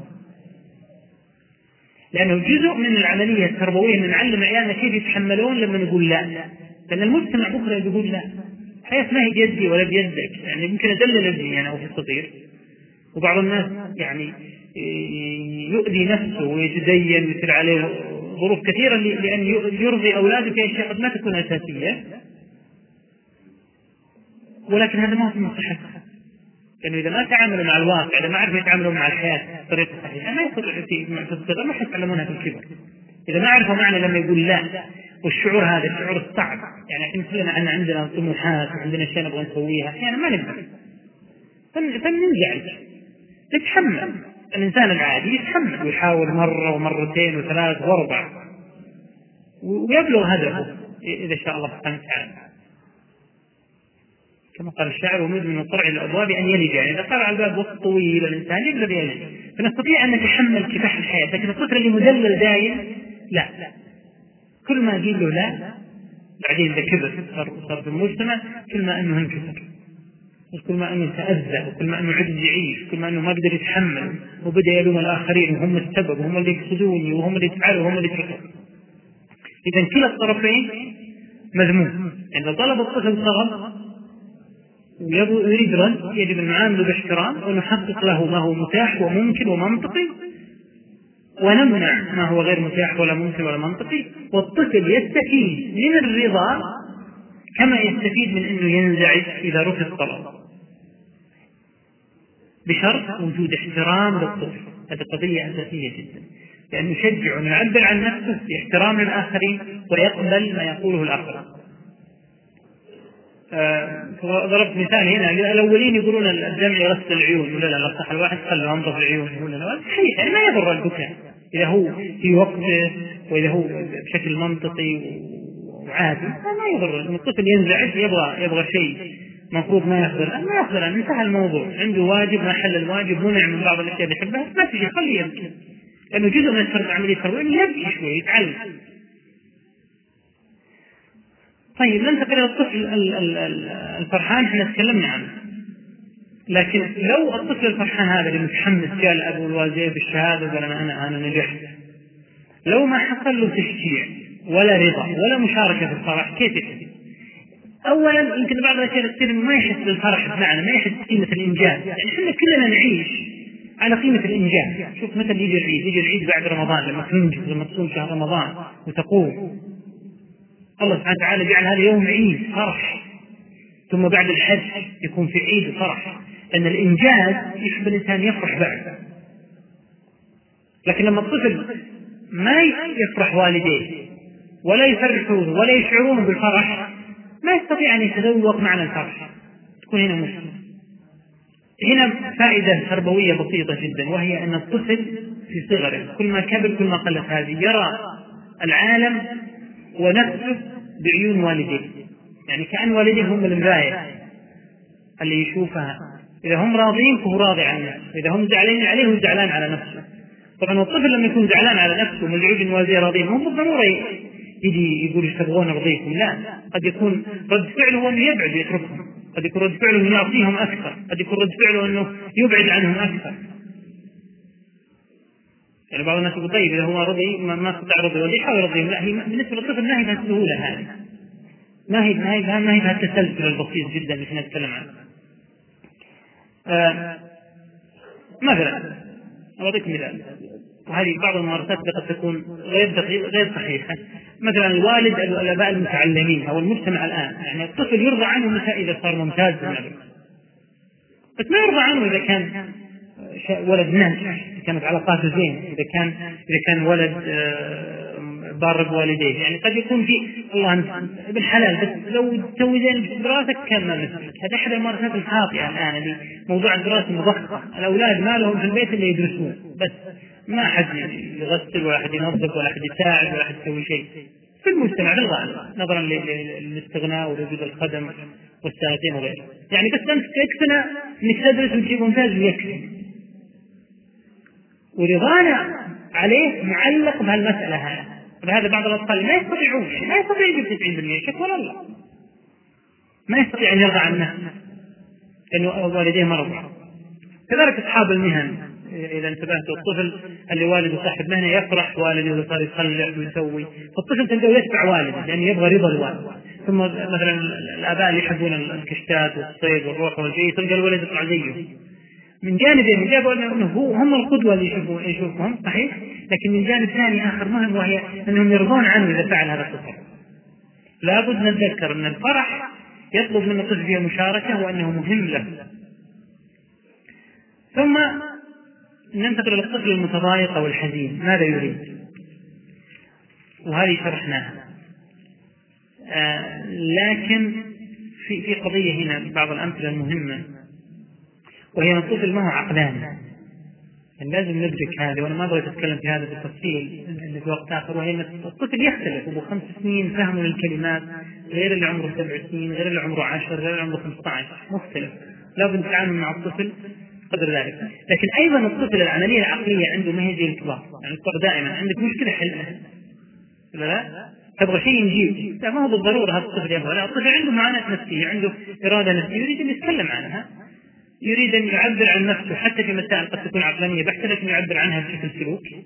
لأنه جزء من العملية التربوية من نعلم عيالنا كيف يتحملون لما نقول لا، لأن المجتمع بكرة يقول لا، حياة ما هي بيدي ولا بيدك. يعني ممكن أدلل ابني أنا وفي الصغير، وبعض الناس يعني يؤذي نفسه ويتدين ويصير عليه ظروف كثيرة لأن يرضي أولاده في أشياء قد ما تكون أساسية، ولكن هذا ما هو من صحتها، لأنه إذا ما تعاملوا مع الواقع، إذا ما عرفوا يتعاملوا مع الحياة بطريقة صحيحة، ما يستطيعوا في الصغر ما حيتعلمونها في الكبر. إذا ما عرفوا معنى لما يقول لا، والشعور هذا الشعور الصعب، يعني احنا كلنا أن عندنا طموحات وعندنا أشياء نبغى نسويها، أحيانا ما نقدر فننزعج. نتحمل، الإنسان العادي يتحمل ويحاول مرة ومرتين وثلاث واربع ويبلغ هدفه إذا شاء الله سبحانه وتعالى. كما قال الشاعر: ومد من الطرع الأبواب أن يلج، يعني إذا طلع الباب وقت طويل الإنسان يقدر يلج. فنستطيع أن نتحمل كفاح الحياة، لكن الطفل اللي مدلل دائم لا، كل ما قيل له لا بعدين إذا كبر صار في المجتمع كل ما أنه انكسر، كل ما أنه تأذى، وكل ما أنه عجز يعيش، كل ما أنه ما قدر يتحمل وبدأ يلوم الآخرين وهم السبب وهم اللي يقصدوني وهم اللي يفعلوا وهم اللي يتركوا. إذا كلا الطرفين مذموم. يعني طلب الطفل طلب ويريد رد، يجب أن نعامله باحترام ونحقق له ما هو متاح وممكن ومنطقي، ونمنع ما هو غير متاح ولا ممكن ولا منطقي. والطفل يستفيد من الرضا كما يستفيد من أنه ينزعج إذا رفض طلب، بشرط وجود احترام للطفل. هذه قضية أساسية جدا، لأنه يشجع أن يعبر عن نفسه باحترام للآخرين ويقبل ما يقوله الآخرين. آه ضربت مثال هنا، الأولين يقولون الدمع يغسل العيون، ولا لا لا صح، الواحد خلوا أنظف العيون، ولا لا صحيح، يعني ما يضر البكاء إذا هو في وقته وإذا هو بشكل منطقي وعادي ما يضر. الطفل ينزعج يبغى يبغى شيء مفروض ما يقدر ما يقدر أن انتهى الموضوع، عنده واجب ما حل الواجب، منع من بعض الأشياء اللي يحبها، ما تجي خليه يبكي، لأنه جزء من التربية عملية التربية يبكي شوي يتعلم. طيب ننتقل إلى الطفل الفرحان، احنا تكلمنا عنه، لكن لو الطفل الفرحان هذا اللي متحمس جاء الأب والوالدين بالشهادة وقال أنا أنا نجحت، لو ما حصل له تشجيع ولا رضا ولا مشاركة في الفرح كيف يحس؟ أولا يمكن بعض الأشياء تصير ما يحس بالفرح بمعنى ما يحس بقيمة الإنجاز. يعني احنا كلنا نعيش على قيمة الإنجاز. شوف مثل يجي العيد، يجي العيد بعد رمضان لما تنجز، لما تصوم شهر رمضان وتقوم، الله سبحانه وتعالى جعل هذا يوم عيد فرح، ثم بعد الحج يكون في عيد فرح، لأن الإنجاز يحب الإنسان يفرح بعد. لكن لما الطفل ما يفرح والديه ولا يفرحون ولا يشعرون بالفرح ما يستطيع أن يتذوق معنى الفرح، تكون هنا مشكلة. هنا فائدة تربوية بسيطة جدا، وهي أن الطفل في صغره كل ما كبر كل ما قلت هذه يرى العالم ونفسه بعيون والديه، يعني كأن والديه هم المراية اللي يشوفها، إذا هم راضين فهو راضي عن نفسه، إذا هم زعلانين عليه هو زعلان على نفسه. طبعا الطفل لما يكون زعلان على نفسه من العيوب الوالديه راضين مو بالضرورة يجي يقول ايش تبغون ارضيكم، لا، قد يكون رد فعله هو انه يبعد ويتركهم، قد يكون رد فعله انه يعطيهم اكثر، قد يكون رد فعله انه يبعد عنهم اكثر. يعني بعض الناس يقول طيب اذا هو رضي ما استطاع رضي والديه يحاول يرضيهم، لا، هي بالنسبه للطفل ما هي بهالسهوله هذه، ما هي ما هي ما هي بهالتسلسل البسيط جدا اللي احنا نتكلم عنه. آه مثلا اعطيكم مثال، وهذه بعض الممارسات قد تكون غير غير صحيحه. مثلا الوالد الاباء المتعلمين او المجتمع الان، يعني الطفل يرضى عنه متى اذا صار ممتاز بالمدرسه، بس ما يرضى عنه اذا كان ولد ناجح، كانت علاقاته زين، اذا كان اذا كان ولد بار بوالديه. يعني قد يكون في الله بالحلال بس لو تسوي زين دراستك كان ما مثلك. هذا احد الممارسات الخاطئه الان، اللي موضوع الدراسه مضخم، الاولاد ما لهم في البيت اللي يدرسون بس، ما حد يغسل ولا حد ينظف ولا حد يساعد ولا حد يسوي شيء في المجتمع في الغالب، نظرا للاستغناء ووجود الخدم والساعتين وغيره. يعني بس انت تكتنى انك تدرس وتجيب ممتاز ويكفي، ورضانا عليه معلق بهالمسألة هذه. فهذا بعض الأطفال ما يستطيعون، ما يستطيع يجيب تسعين بالمئة، شك ولا لا، ما يستطيع أن يرضى عن نفسه لأنه والديه مرضى. كذلك أصحاب المهن، إذا انتبهت الطفل اللي والده صاحب مهنة يفرح والده إذا صار يخلع ويسوي، فالطفل تلقاه يتبع والده لأنه يبغى رضا الوالد. ثم مثلا الآباء اللي يحبون الكشتات والصيد والروح والجي، تلقى الولد يطلع زيه. من جانب من جانب أنه هو هم القدوة اللي يشوفون يشوفهم صحيح، لكن من جانب ثاني آخر مهم، وهي أنهم يرضون عنه إذا فعل هذا التصرف. لابد نتذكر أن الفرح يطلب من الطفل فيه مشاركة وأنه مهم له. ثم ننتقل إلى الطفل المتضايق أو الحزين، ماذا يريد؟ وهذه شرحناها. آه لكن في في قضية هنا، بعض الأمثلة المهمة، وهي أن الطفل ما هو عقلاني. يعني لازم ندرك هذا، وأنا ما أبغى أتكلم في هذا بالتفصيل في وقت آخر. وهي أن الطفل يختلف، أبو خمس سنين فهمه للكلمات غير اللي عمره سبع سنين، غير اللي عمره عشر، غير اللي عمره خمسة عشر، مختلف. لابد نتعامل مع الطفل قدر ذلك. لكن أيضا الطفل العملية العقلية عنده ما هي زي الكبار. يعني الطفل دائما عندك مشكلة حلها، لا لا تبغى شيء نجيب، ما هو بالضرورة هذا الطفل يبغى، لا، الطفل عنده معاناة نفسية، عنده إرادة نفسية، يريد أن يتكلم عنها، يريد أن يعبر عن نفسه حتى في مسائل قد تكون عقلانية بحتة، لكن يعبر عنها بشكل سلوكي.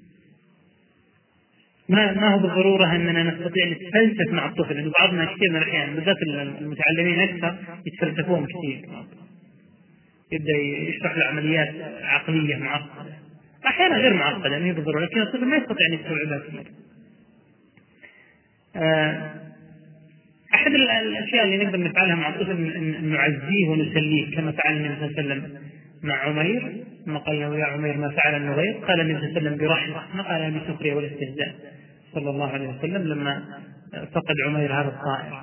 ما ما هو بالضرورة أننا نستطيع أن نتفلسف مع الطفل، لأن بعضنا كثير من الأحيان بالذات المتعلمين أكثر يتفلسفون كثير، يبدأ يشرح له عمليات عقلية معقدة، أحيانا غير معقدة ما هي بالضرورة، لكن الطفل ما يستطيع أن يستوعبها كثير. أحد الأشياء اللي نقدر نفعلها مع الطفل أن نعزيه ونسليه، كما فعل النبي صلى الله عليه وسلم مع عمير، ما قال له يا عمير ما فعل النغير، قال النبي صلى الله عليه وسلم برحمة، ما قال بسخرية ولا استهزاء صلى الله عليه وسلم لما فقد عمير هذا الطائر.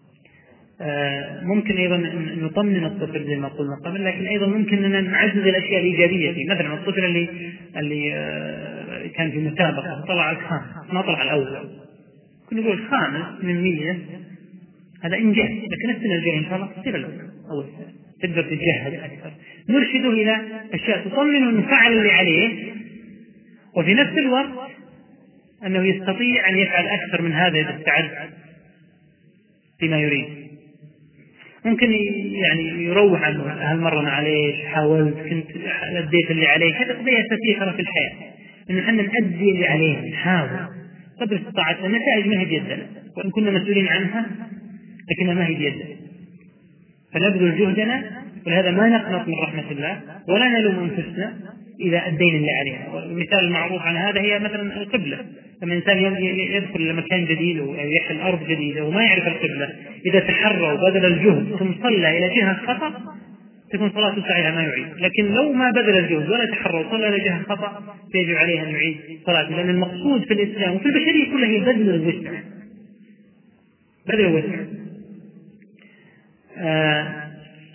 ممكن أيضا أن نطمن الطفل زي ما قلنا قبل، لكن أيضا ممكن أن نعزز الأشياء الإيجابية فيه. مثلا الطفل اللي اللي كان في مسابقة طلع الخامس ما طلع الأول، كنا نقول خامس من مية، هذا إنجاز، لكن السنة الجاية إن شاء الله تصير الأول أو تقدر تتجهز أكثر. نرشده إلى أشياء تطمن أنه فعل اللي عليه، وفي نفس الوقت أنه يستطيع أن يفعل أكثر من هذا إذا استعد بما يريد. ممكن يعني يروح عنه، هالمرة أنا عليش حاولت كنت أديت اللي عليه، هذا قضية أساسية في الحياة، إنه إحنا نأدي اللي عليه، نحاول قدر استطاعتنا. النتائج ما هي بيدنا وإن كنا مسؤولين عنها، لكنها ما هي بيدنا، فنبذل جهدنا، ولهذا ما نقنط من رحمة الله ولا نلوم أنفسنا إذا أدينا اللي علينا. والمثال المعروف عن هذا هي مثلا القبلة، لما إنسان يدخل إلى مكان جديد أو يحل أرض جديدة وما يعرف القبلة، إذا تحرى وبذل الجهد ثم صلى إلى جهة خطأ تكون صلاته صحيحة ما يعيد. لكن لو ما بذل الجهد ولا تحرى وصلى إلى جهة خطأ يجب عليه أن يعيد صلاته، لأن المقصود في الإسلام وفي البشرية كلها هي بذل الوسع، بذل الوسع. آه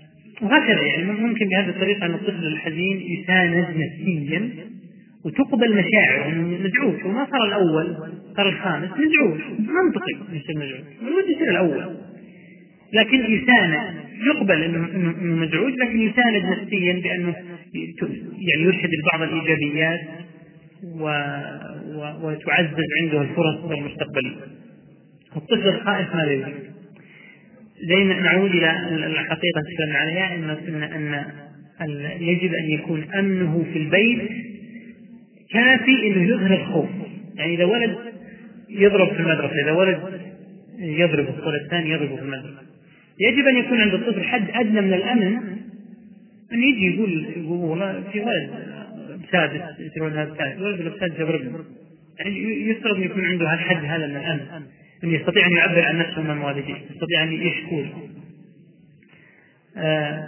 وهكذا يعني ممكن بهذه الطريقة أن الطفل الحزين يساند نفسيا وتقبل مشاعره مزعوج، وما صار الأول صار الخامس مزعوج، منطقي يصير مزعوج والود يصير الأول، لكن يساند يقبل إنه إنه مزعوج، لكن يساند نفسيا بأنه يعني يرشد لبعض الإيجابيات و... و... وتعزز عنده الفرص المستقبلية. الطفل الخائف ماذا يريد؟ زي ما نعود إلى الحقيقة تكلمنا عليها إن أن أن يجب أن يكون أمنه في البيت كافي إنه يظهر الخوف. يعني إذا ولد يضرب في المدرسة، إذا ولد يضرب الطفل الثاني يضرب في المدرسة، يجب أن يكون عند الطفل حد أدنى من الأمن، أن يجي يقول يقول والله في ولد سادس يقولون هذا سادس ولد الأستاذ يضربني. يعني يفترض أن يكون عنده هالحد هذا من الأمن، أن يستطيع أن يعبر عن نفسه من والديه، يستطيع أن يشكو. آه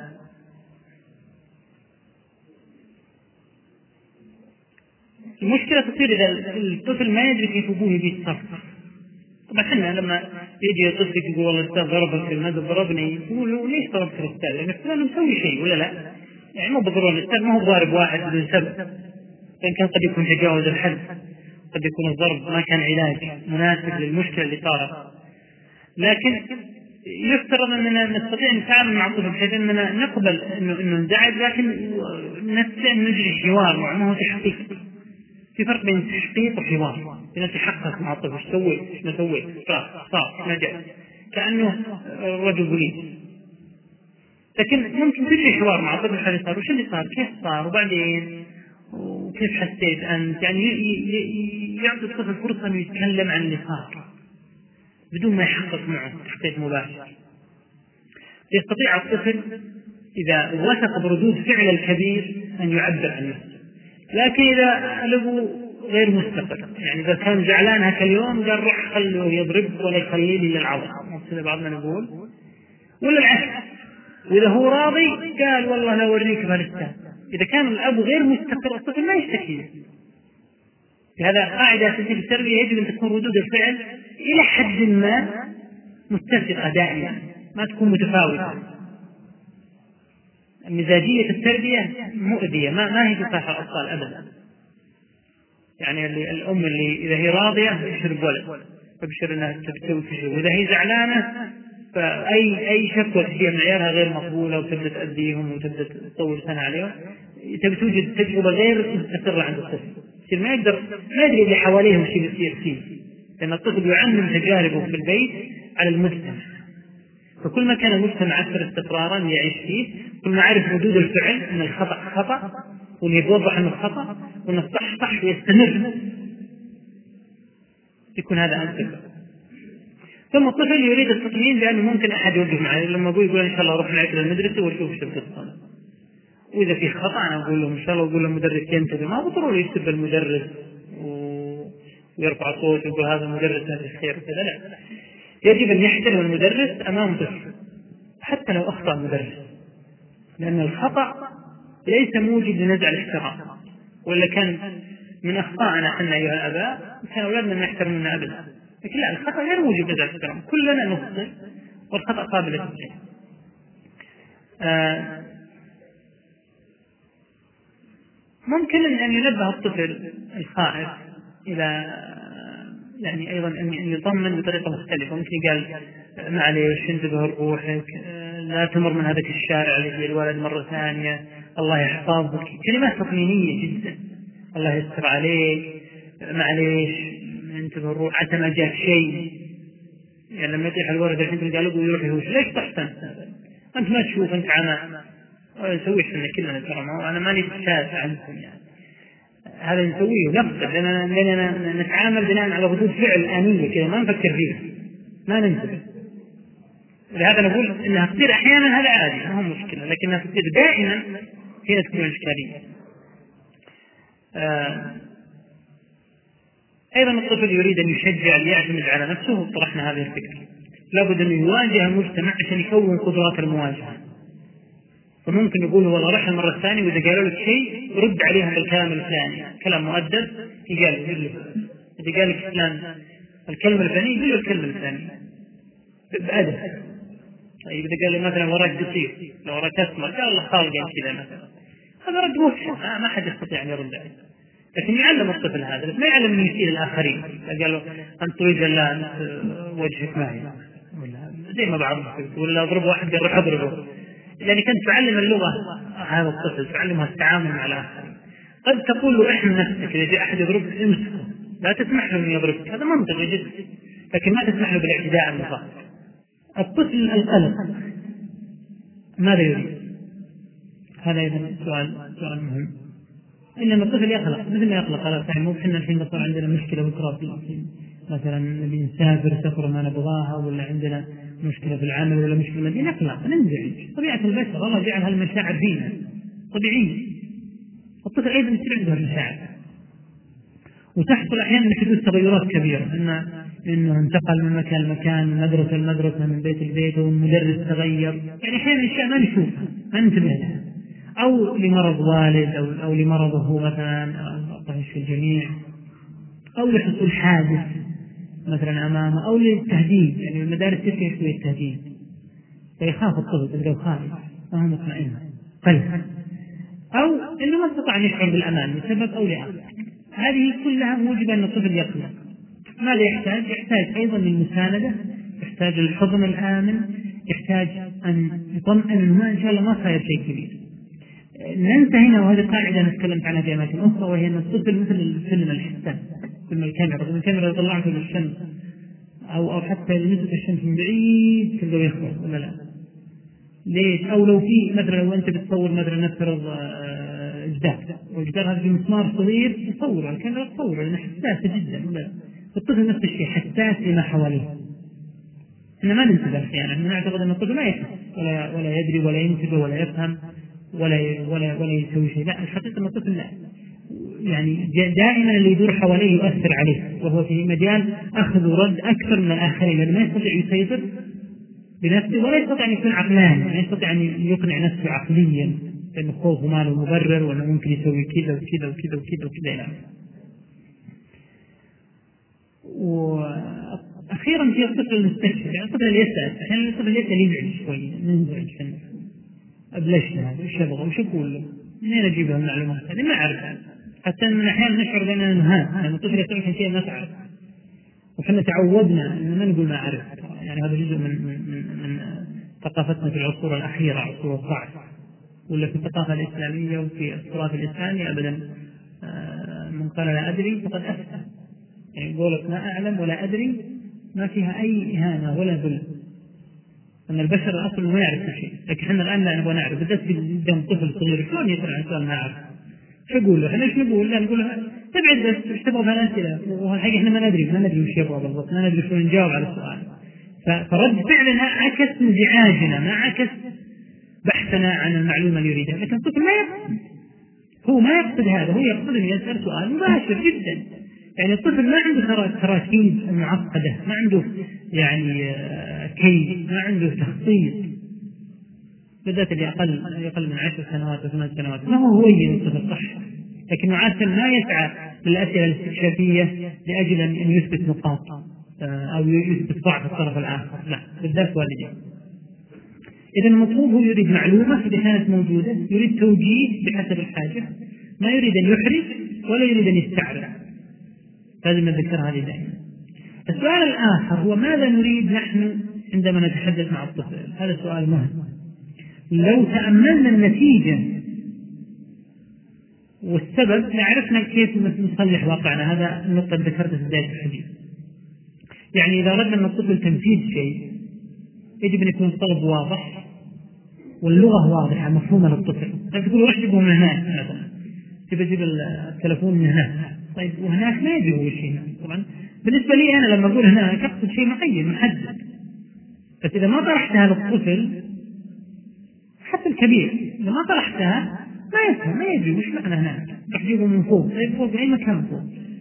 المشكلة تصير إذا الطفل ما يدري كيف أبوه بيتصرف. طبعا احنا لما يجي الطفل يقول والله الأستاذ ضربك في المدرسة ضربني، يقول ليش ضربت الأستاذ؟ لأن الأستاذ مسوي شيء ولا لا؟ يعني مو بالضرورة الأستاذ ما هو ضارب واحد بدون سبب، لأن كان قد يكون تجاوز الحد، قد يكون الضرب ما كان علاج مناسب للمشكلة اللي صارت. لكن يفترض أننا نستطيع أن نتعامل مع الطفل بحيث أننا نقبل أنه إنه نزعج، لكن نستطيع أن نجري حوار معه، ما هو تحقيق. في فرق بين تحقيق وحوار. إذا تحقق مع الطفل ايش سويت؟ ايش ما سويت؟ صار صار ما جاء كأنه رجل بوليس. لكن ممكن تجري حوار مع الطفل هذا صار وش اللي صار؟ كيف صار؟ وبعدين وكيف حسيت أنت؟ يعني يعطي الطفل فرصة أنه يتكلم عن اللي صار بدون ما يحقق معه تحقيق مباشر. يستطيع الطفل إذا وثق بردود فعل الكبير أن يعبر عن نفسه. لكن إذا قلبه غير مستقر، يعني إذا كان زعلان هك اليوم قال روح خليه يضرب ولا يخليه لي للعوض، مثل بعضنا نقول، ولا العكس. وإذا هو راضي قال والله لا أوريك بهالأستاذ. إذا كان الأب غير مستقر الطفل ما يستحي. هذا قاعدة أساسية في التربية، يجب أن تكون ردود الفعل إلى حد ما متسقة دائما، ما تكون متفاوتة. مزاجية التربية مؤذية، ما ما هي تصالح الأطفال أبدا. يعني اللي الأم اللي إذا هي راضية تبشر بولد، تبشر أنها تسوي شيء، وإذا هي زعلانة فأي أي شكوى تجيها من عيالها غير مقبولة وتبدأ تأذيهم وتبدأ تطول سنة عليهم، تبي توجد تجربة غير مستقرة عند الطفل. يصير ما يقدر ما يدري اللي حواليهم شيء يصير فيه، لأن الطفل يعمم تجاربه في البيت على المجتمع. فكل ما كان المجتمع أكثر استقرارا يعيش فيه، كل ما عرف ردود الفعل أن الخطأ خطأ، وأن يتوضح أنه خطأ، وأن الصح صح ويستمر، يكون هذا أنسب. ثم الطفل يريد التطمين بأنه ممكن أحد يوقف معه. لما أقول يقول إن شاء الله أروح معك للمدرسة وأشوف شو بتصير، وإذا في خطأ أنا أقول له إن شاء الله، أقول للمدرس ينتبه، ما ضروري يسب المدرس ويرفع صوته ويقول هذا المدرس هذا الخير كذا، لا. يجب أن يحترم المدرس أمام طفل حتى لو أخطأ المدرس، لأن الخطأ ليس موجب لنزع الاحترام. ولا كان من أخطائنا حنا أيها الآباء كان أولادنا ما يحترمنا أبدا، لكن لا، الخطأ غير موجب لنزع الاحترام، كلنا نخطئ والخطأ قابل للتصحيح. آه ممكن أن ينبه الطفل الخائف إلى يعني أيضا أن يطمن بطريقة مختلفة. ممكن قال معليش انتبه لروحك، لا تمر من هذاك الشارع اللي الولد مرة ثانية، الله يحفظك، كلمات تطمينية جدا، الله يستر عليك، معليش انتبه لروحك، عسى ما جاك شيء. يعني لما يطيح الولد الحين قال له يروح يهوش، ليش تحسن أنت ما تشوف أنت عمى نسويش إحنا كلنا ترى، ما أنا ماني بتشافى عنكم، يعني هذا نسويه نفسه، لأننا نتعامل بناء على ردود فعل آنية كذا، ما نفكر فيها، ما ننتبه. لهذا نقول إنها تصير أحيانا هذا عادي ما هو مشكلة، لكنها تصير دائما هنا تكون إشكالية. آه أيضا الطفل يريد أن يشجع ليعتمد على نفسه، وطرحنا هذه الفكرة. لابد أن يواجه المجتمع عشان يكون قدرات المواجهة. فممكن يقول والله رح المرة الثانية، وإذا قالوا لك شيء رد عليهم بالكلام الثاني، كلام مؤدب يقال له. إذا قال لك فلان الكلمة الفلانية يقول له الكلمة الثانية بأدب. طيب إذا قال له مثلا وراك قصير، لو وراك أسمر، قال الله خالقا كذا مثلا، هذا رد مفهم، ما حد يستطيع أن يرد عليه. لكن يعلم الطفل هذا، بس ما يعلم من يشيل الآخرين. قال له أنت طويل لا أنت وجهك معي، زي ما بعضهم، ولا أضرب واحد قال روح أضربه. يعني كنت تعلم اللغة هذا الطفل، تعلمها التعامل مع الآخرين. قد تقول له احمي نفسك، إذا جاء أحد يضربك امسكه، لا تسمح له أن يضربك، هذا منطقي جدا، لكن ما تسمح له بالاعتداء المطلق. الطفل القلق ماذا يريد؟ هذا أيضا سؤال سؤال مهم. إنما الطفل يخلق مثل ما يخلق على فهم. مو إحنا الحين صار عندنا مشكلة بكرة مثلا نبي نسافر سفرة ما نبغاها، ولا عندنا مشكلة في العمل ولا مشكلة مادية، نخلق ننزعج. طبيعة البشر الله جعل هالمشاعر فينا طبيعية. الطفل أيضا يصير عنده المشاعر، وتحصل أحيانا حدوث تغيرات كبيرة، إن إنه انتقل من مكان لمكان، من مدرسة لمدرسة، من بيت لبيت، والمدرس تغير. يعني أحيانا أشياء ما نشوفها ما ننتبه لها، أو لمرض والد أو أو لمرضه مثلا، الله يشفي الجميع، أو لحصول حادث مثلا أمامه، أو للتهديد. يعني المدارس تسوي شوية التهديد فيخاف الطفل، تلقاه خايف ما هو مطمئن قلق، أو إنه ما استطاع أن يشعر بالأمان لسبب أو لآخر. هذه كلها موجبة أن الطفل يقلق. ماذا يحتاج؟ يحتاج أيضا للمساندة، يحتاج للحضن الآمن، يحتاج أن يطمئن أنه ما إن شاء الله ما صاير شيء كبير. ننسى هنا، وهذه قاعدة أنا تكلمت عنها في أماكن أخرى، وهي أن الطفل مثل الفيلم الحسان، فيلم الكاميرا، من الكاميرا طلعته للشمس أو أو حتى يمسك الشمس من بعيد تلقاه يخبر ولا لا؟ ليش؟ أو لو في مثلا لو أنت بتصور مثلا نفترض جدار، والجدار هذا بمسمار صغير يصور الكاميرا تصور لأنه حساسة جدا. ولا الطفل نفس الشيء، حساس لما حواليه. إحنا ما ننتبه أحيانا، يعني نعتقد أن الطفل ما يفهم ولا ولا يدري ولا ينتبه ولا يفهم ولا ولا ولا يسوي شيء. لا، الحقيقة أن الطفل لا، يعني دائما اللي يدور حواليه يؤثر عليه، وهو في مجال أخذ ورد أكثر من الآخرين، لأنه ما يستطيع يسيطر بنفسه ولا يستطيع أن يكون عقلاني، ما يستطيع أن يقنع نفسه عقليا لأن خوفه ما له مبرر، وأنه ممكن يسوي كذا وكذا وكذا وكذا وكذا إلى آخره. وأخيرا في الطفل المستشفى، يعني الطفل اللي يسأل، أحيانا الطفل يسأل يزعج شوي، ننزعج في النفس، أبلشنا هذا وش يبغى وش أقول له، منين أجيب له المعلومات هذه؟ ما أعرفها. حتى من أحيانا نشعر بأننا نهان، يعني الطفل يسأل شيء ما تعرف، وحنا تعودنا أن ما نقول ما أعرف. يعني هذا جزء من من من ثقافتنا في العصور الأخيرة، عصور الضعف، ولا في الثقافة الإسلامية وفي التراث الإسلامي أبدا من قال لا أدري فقد أفتى. يعني قولت ما أعلم ولا أدري ما فيها أي إهانة ولا ذل، أن البشر أصلا ما يعرف شيء، لكن احنا الآن لا نبغى نعرف، بالذات قدام طفل صغير شلون يقول عن سؤال ما أعرف؟ شو أقول له؟ احنا ايش نقول؟ لا نقول له تبعد بس ايش تبغى بهالأسئلة، وهالحقيقة احنا ما ندري ما ندري وش يبغى بالضبط، ما ندري شو نجاوب على السؤال. فرد فعلنا عكس انزعاجنا، ما عكس بحثنا عن المعلومة اللي يريدها. لكن الطفل ما يقصد، هو ما يقصد هذا، هو يقصد أن يسأل سؤال مباشر جدا. يعني الطفل ما عنده تراكيب معقدة، ما عنده يعني كيد، ما عنده تخطيط، بالذات اللي أقل أقل من عشر سنوات أو ثمان سنوات. ما هو هوين الطفل صح، لكنه عادة ما يسعى للأسئلة الاستكشافية لأجل أن يثبت نقاط أو يثبت ضعف الطرف الآخر، لا، بالذات والديه. إذا المطلوب هو يريد معلومة إذا كانت موجودة، يريد توجيه بحسب الحاجة، ما يريد أن يحرج ولا يريد أن يستعرض. لازم نذكر هذه دائما. السؤال الآخر هو ماذا نريد نحن عندما نتحدث مع الطفل؟ هذا سؤال مهم. لو تأملنا النتيجة والسبب لعرفنا كيف نصلح واقعنا. هذا النقطة ذكرتها في بداية الحديث. يعني إذا أردنا من الطفل تنفيذ شيء يجب أن يكون الطلب واضح واللغة واضحة مفهومة للطفل. طيب تقول روح جيبه من هناك مثلا، تبي تجيب التلفون من هناك، طيب وهناك ما يدري هو شيء. طبعا بالنسبة لي أنا لما أقول هناك أقصد شيء معين محدد، بس إذا ما طرحتها للطفل حتى الكبير إذا ما طرحتها ما يفهم، ما يدري وش معنى هناك. راح تجيبه من فوق، طيب فوق أي مكان فوق؟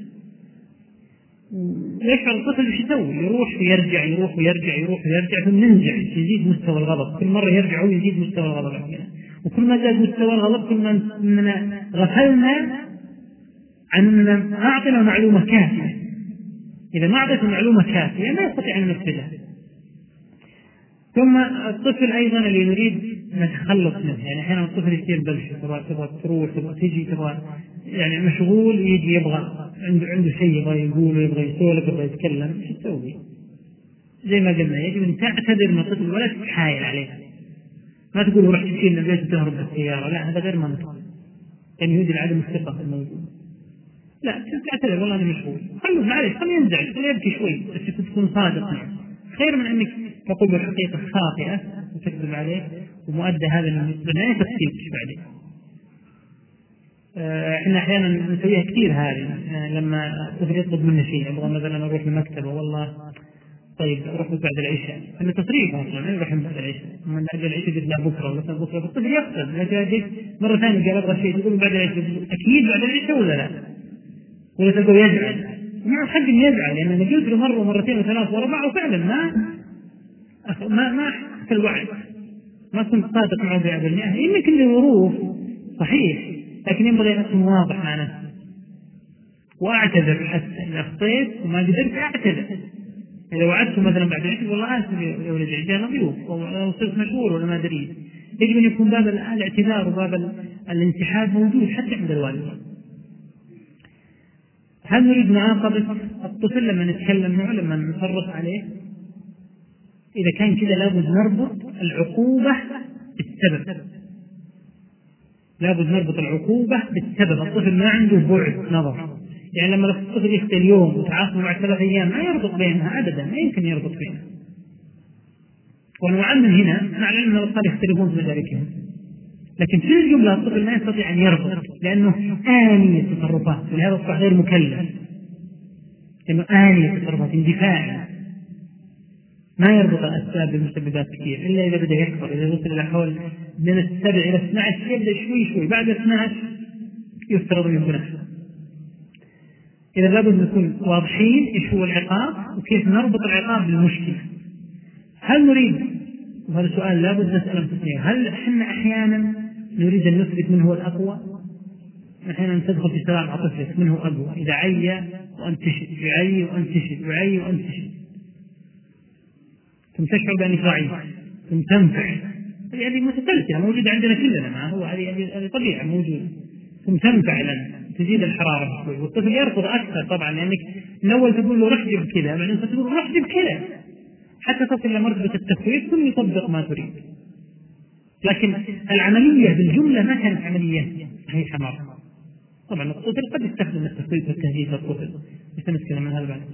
يشعر الطفل وش يسوي؟ يروح ويرجع يروح ويرجع يروح ويرجع ثم ننزع، يزيد مستوى الغضب، كل مرة يرجع ويزيد مستوى الغضب عندنا. وكل ما زاد مستوى الغضب كل ما أننا غفلنا عن أن أعطينا معلومة كافية. إذا ما أعطيت معلومة كافية ما يستطيع أن ينفذها. ثم الطفل أيضا اللي نريد نتخلص منه، يعني أحيانا الطفل يصير بلش، تبغى تبغى تروح تبغى تجي تبغى يعني مشغول، يجي يبغى عنده عنده شيء يبغى يقول يبغى يسولف يبغى يتكلم، شو تسوي؟ زي ما قلنا يجب أن تعتذر من الطفل ولا تتحايل عليه. ما تقول روح تشيل البيت وتهرب بالسيارة، لا هذا غير منطقي، يعني يؤدي لعدم الثقة في الموجود. لا تعتذر والله أنا مشغول، خلوه معلش خليه ينزعج خليه يبكي شوي، بس تكون صادق معه خير من أنك تقول بالحقيقة خاطئة وتكذب عليه ومؤدى هذا البناء تفسير بعدين. احنا احيانا نسويها كثير هذه، لما الطفل يطلب منا شيء ابغى مثلا اروح المكتبه والله طيب اروح بعد العشاء، انا تصريف اصلا ما يروح بعد العشاء، من بعد العشاء قلنا بكره مثلا بكره الطفل يقصد اذا جيت مره ثانيه قال ابغى شيء تقول بعد العشاء، اكيد بعد العشاء ولا لا؟ ولا تقول يزعل؟ مع حق يزعل لان انا قلت له مره ومرتين وثلاث ورا بعض وفعلا ما ما ما حققت الوعد، ما كنت صادق معه بالمئة. يمكن لي ظروف صحيح، لكن ينبغي أن أكون واضح مع نفسي وأعتذر حتى إذا أخطيت وما قدرت أعتذر. إذا وعدت مثلا بعد عشر والله آسف يا ولدي عندي ضيوف أو صرت مشغول ولا ما أدري، يجب أن يكون باب الاعتذار وباب الانسحاب موجود حتى عند الوالد. هل نريد معاقبة الطفل لما نتكلم معه لما نصرف عليه؟ إذا كان كذا لابد نربط العقوبة بالسبب، لابد نربط العقوبة بالسبب. الطفل ما عنده بعد نظر، يعني لما الطفل يخطئ اليوم وتعاقبه بعد ثلاث أيام ما يربط بينها أبدا، ما يمكن يربط بينها. ونعمم هنا مع العلم أن الأطفال يختلفون في مداركهم، لكن في الجملة الطفل ما يستطيع أن يربط لأنه آني التصرفات، ولهذا أصبح غير مكلف لأنه آني التصرفات اندفاعي، ما يربط الأسباب بالمسببات كثير إلا إذا بدأ يكبر، إذا وصل إلى حول من السبع إلى اثنى عشر يبدأ شوي شوي، بعد اثنى عشر يفترض أن يكون أحسن. إذا لابد نكون واضحين إيش هو العقاب وكيف نربط العقاب بالمشكلة. هل نريد، وهذا سؤال لابد نسأل أنفسنا، هل إحنا أحيانا نريد أن نثبت من هو الأقوى؟ أحيانا تدخل في صراع مع طفلك من هو أقوى، إذا عي وأنت تشد، يعي وأنت تشد، يعي وأنت تشد، ثم تشعر بأنك ضعيف ثم تنفع، هذه متسلسلة موجودة عندنا كلنا، ما هو هذه هذه طبيعة موجودة، ثم تنفع لنا تزيد الحرارة شوي، والطفل يرفض أكثر طبعا لأنك من أول تقول له رح جيب كذا بعدين تقول رح جيب كذا حتى تصل إلى مرتبة التفويض ثم يطبق ما تريد. لكن العملية بالجملة ما كانت عملية صحيحة مرة. طبعا الطفل قد يستخدم التفويض والتهديد للطفل، نتكلم عن هذا بعد،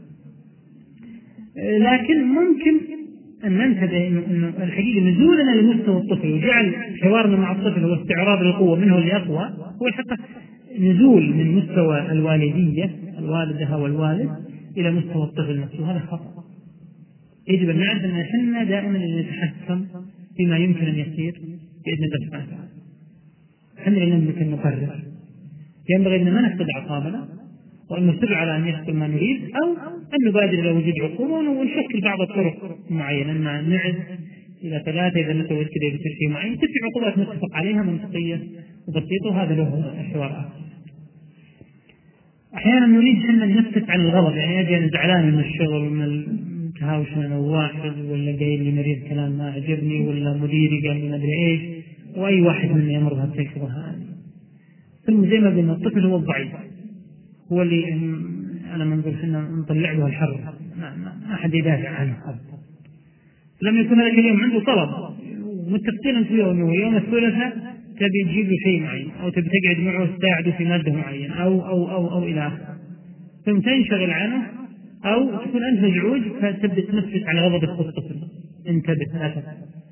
لكن ممكن أن ننتبه أنه الحقيقة نزولنا لمستوى الطفل وجعل حوارنا مع الطفل واستعراض القوة منه اللي أقوى هو الحقيقة نزول من مستوى الوالدية الوالدة والوالد إلى مستوى الطفل نفسه، هذا خطأ. يجب أن نعرف أن احنا دائما نتحكم فيما يمكن أن يصير بإذن الله سبحانه وتعالى. احنا لا نملك أن نقرر، ينبغي أن ما نفقد أعصابنا وأن نصر على أن يحصل ما نريد، أو أن نبادر إلى وجود عقوبة ونشكل بعض الطرق معينة، أن نعد إلى ثلاثة إذا نسوي كذا بتصير شيء معين، تسع عقوبات نتفق عليها منطقية وبسيطة، وهذا له حوار آخر. أحيانا نريد أن ننفس عن الغضب، يعني أجي أنا زعلان من الشغل من التهاوش من واحد، ولا قايل لي مريض كلام ما عجبني، ولا مديري قال لي ما أدري إيش، وأي واحد منا يمر بهالتجربة هذه. ثم زي ما قلنا الطفل هو الضعيف، هو اللي أنا منظر إحنا نطلع له الحر، ما أحد يدافع عنه. لما يكون هذا اليوم عنده طلب ومتفقين أنت وياه أنه يوم الثلاثاء تبي تجيب له شيء معين، أو تبي تقعد معه تساعده في مادة معينة، أو أو أو أو إلى آخره، ثم تنشغل عنه، أو تكون أنت مزعوج فتبدأ تنفس على غضب الطفل. انتبه لا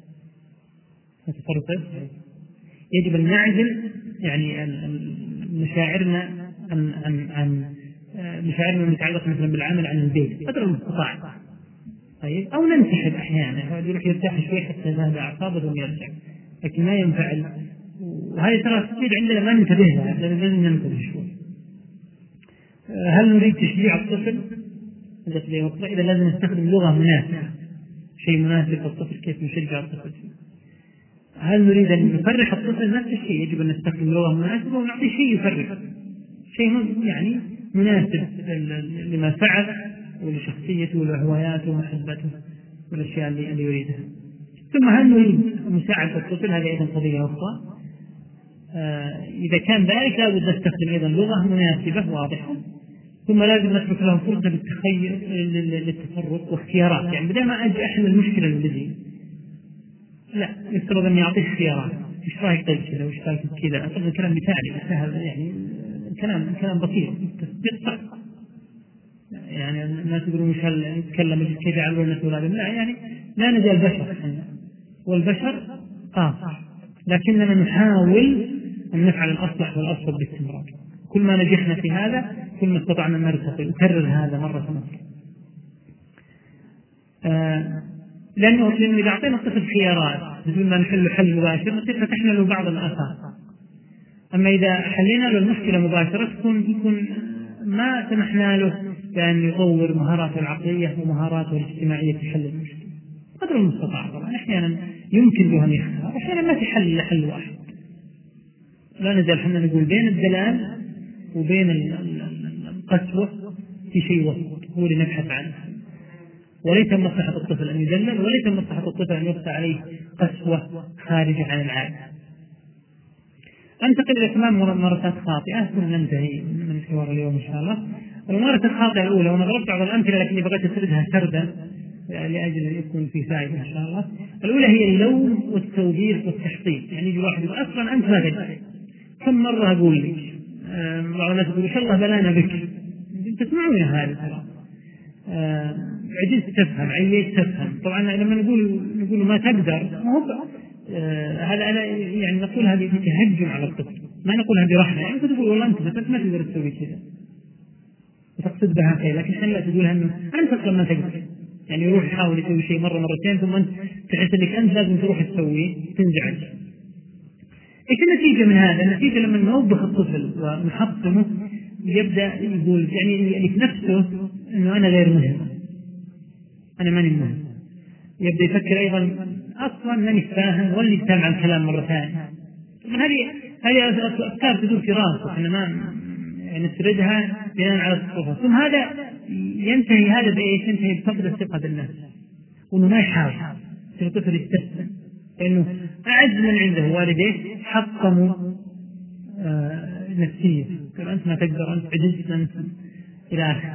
تفرط. يجب أن نعزل يعني مشاعرنا عن عن عن مشاعرنا المتعلقة مثلا بالعمل عن البيت قدر المستطاع. طيب، أو ننسحب أحيانا، يروح يرتاح شوي حتى يهدى أعصابه ثم يرجع، لكن ما ينفعل. وهذه ترى تصير عندنا ما ننتبه لها، لازم ننتبه شوي. هل نريد تشجيع الطفل؟ إذا لازم نستخدم لغة مناسبة، شيء مناسب للطفل، كيف نشجع الطفل؟ هل نريد أن نفرح الطفل؟ نفس الشيء، يجب أن نستخدم لغة مناسبة ونعطي شيء يفرح، شيء يعني مناسب لما فعل ولشخصيته ولهواياته ومحبته والأشياء اللي يريدها. ثم هل نريد مساعدة الطفل؟ هذه أيضا قضية أخرى. آه إذا كان ذلك لابد نستخدم أيضا لغة مناسبة واضحة، ثم لازم نترك لهم فرصة للتخيل للتصرف واختيارات. يعني بدل ما أجي أحل المشكلة الذي لا يفترض أني أعطيه خيارات، إيش رأيك طيب كذا وإيش رأيك كذا، أطلب الكلام مثالي سهل، يعني كلام كلام بسيط تطبيق. يعني الناس يقولون مش هل نتكلم كيف يعلمون الناس، لا يعني لا نزال بشر والبشر قاصر، لكننا نحاول أن نفعل الأصلح والأصوب باستمرار. كل ما نجحنا في هذا كل ما استطعنا أن نرتقي وكرر هذا مرة أخرى. آه لأنه إذا أعطينا الطفل خيارات بدون ما نحل حل مباشر نصير فتحنا له بعض الآثار. أما إذا حلينا له المشكلة مباشرة تكون يكون ما سمحنا له بأن يطور مهاراته العقلية ومهاراته الاجتماعية في حل المشكلة قدر المستطاع. طبعا أحيانا يمكن له أن يختار، أحيانا ما في حل إلا حل واحد. لا نزال حنا نقول بين الدلال وبين القسوة في شيء وسط هو اللي نبحث عنه، وليس من مصلحة الطفل أن يدلل، وليس من مصلحة الطفل أن يبقى عليه قسوة خارجة عن العادة. أنتقل إلى ثمان ممارسات خاطئة ثم ننتهي من الحوار اليوم إن شاء الله. الممارسة الخاطئة الأولى، وأنا ضربت بعض الأمثلة لكني بغيت أسردها سردا لأجل أن يكون في فائدة إن شاء الله. الأولى هي اللوم والتوبيخ والتحطيم. يعني يجي واحد يقول أصلا أنت ما تدري، كم مرة أقول لك، بعض الناس يقول إن شاء الله بلانا بك، تسمعون هذا آه عجزت تفهم، عييت تفهم. طبعا لما نقول نقول ما تقدر ما هو آه هذا أنا يعني نقول هذه تهجم على الطفل، ما نقولها برحمة. يعني تقول والله أنت بس ما تقدر تسوي كذا وتقصد بها خير، لكن حين لا تقولها أنه أنت أصلا ما تقدر. يعني يروح يحاول يسوي شيء مرة مرتين ثم أنت تحس أنك أنت لازم تروح تسويه تنزعج. إيش النتيجة من هذا؟ النتيجة لما نوبخ الطفل ونحطمه يبدأ يقول يعني في نفسه أنه أنا غير مهم، أنا ماني مهم. يبدأ يفكر أيضا أصلا ماني فاهم واللي سامع الكلام مرة ثانية. هذه هذه أفكار تدور في راسه، إحنا ما نسردها بناء على التصرفات. ثم هذا ينتهي هذا بإيش؟ ينتهي بفقد الثقة بالنفس، وإنه ما يحاول. الطفل يستسلم لأنه أعز من عنده والديه حطموا آه نفسية، قال أنت ما تقدر، أنت عجزت، أنت إلى آخره.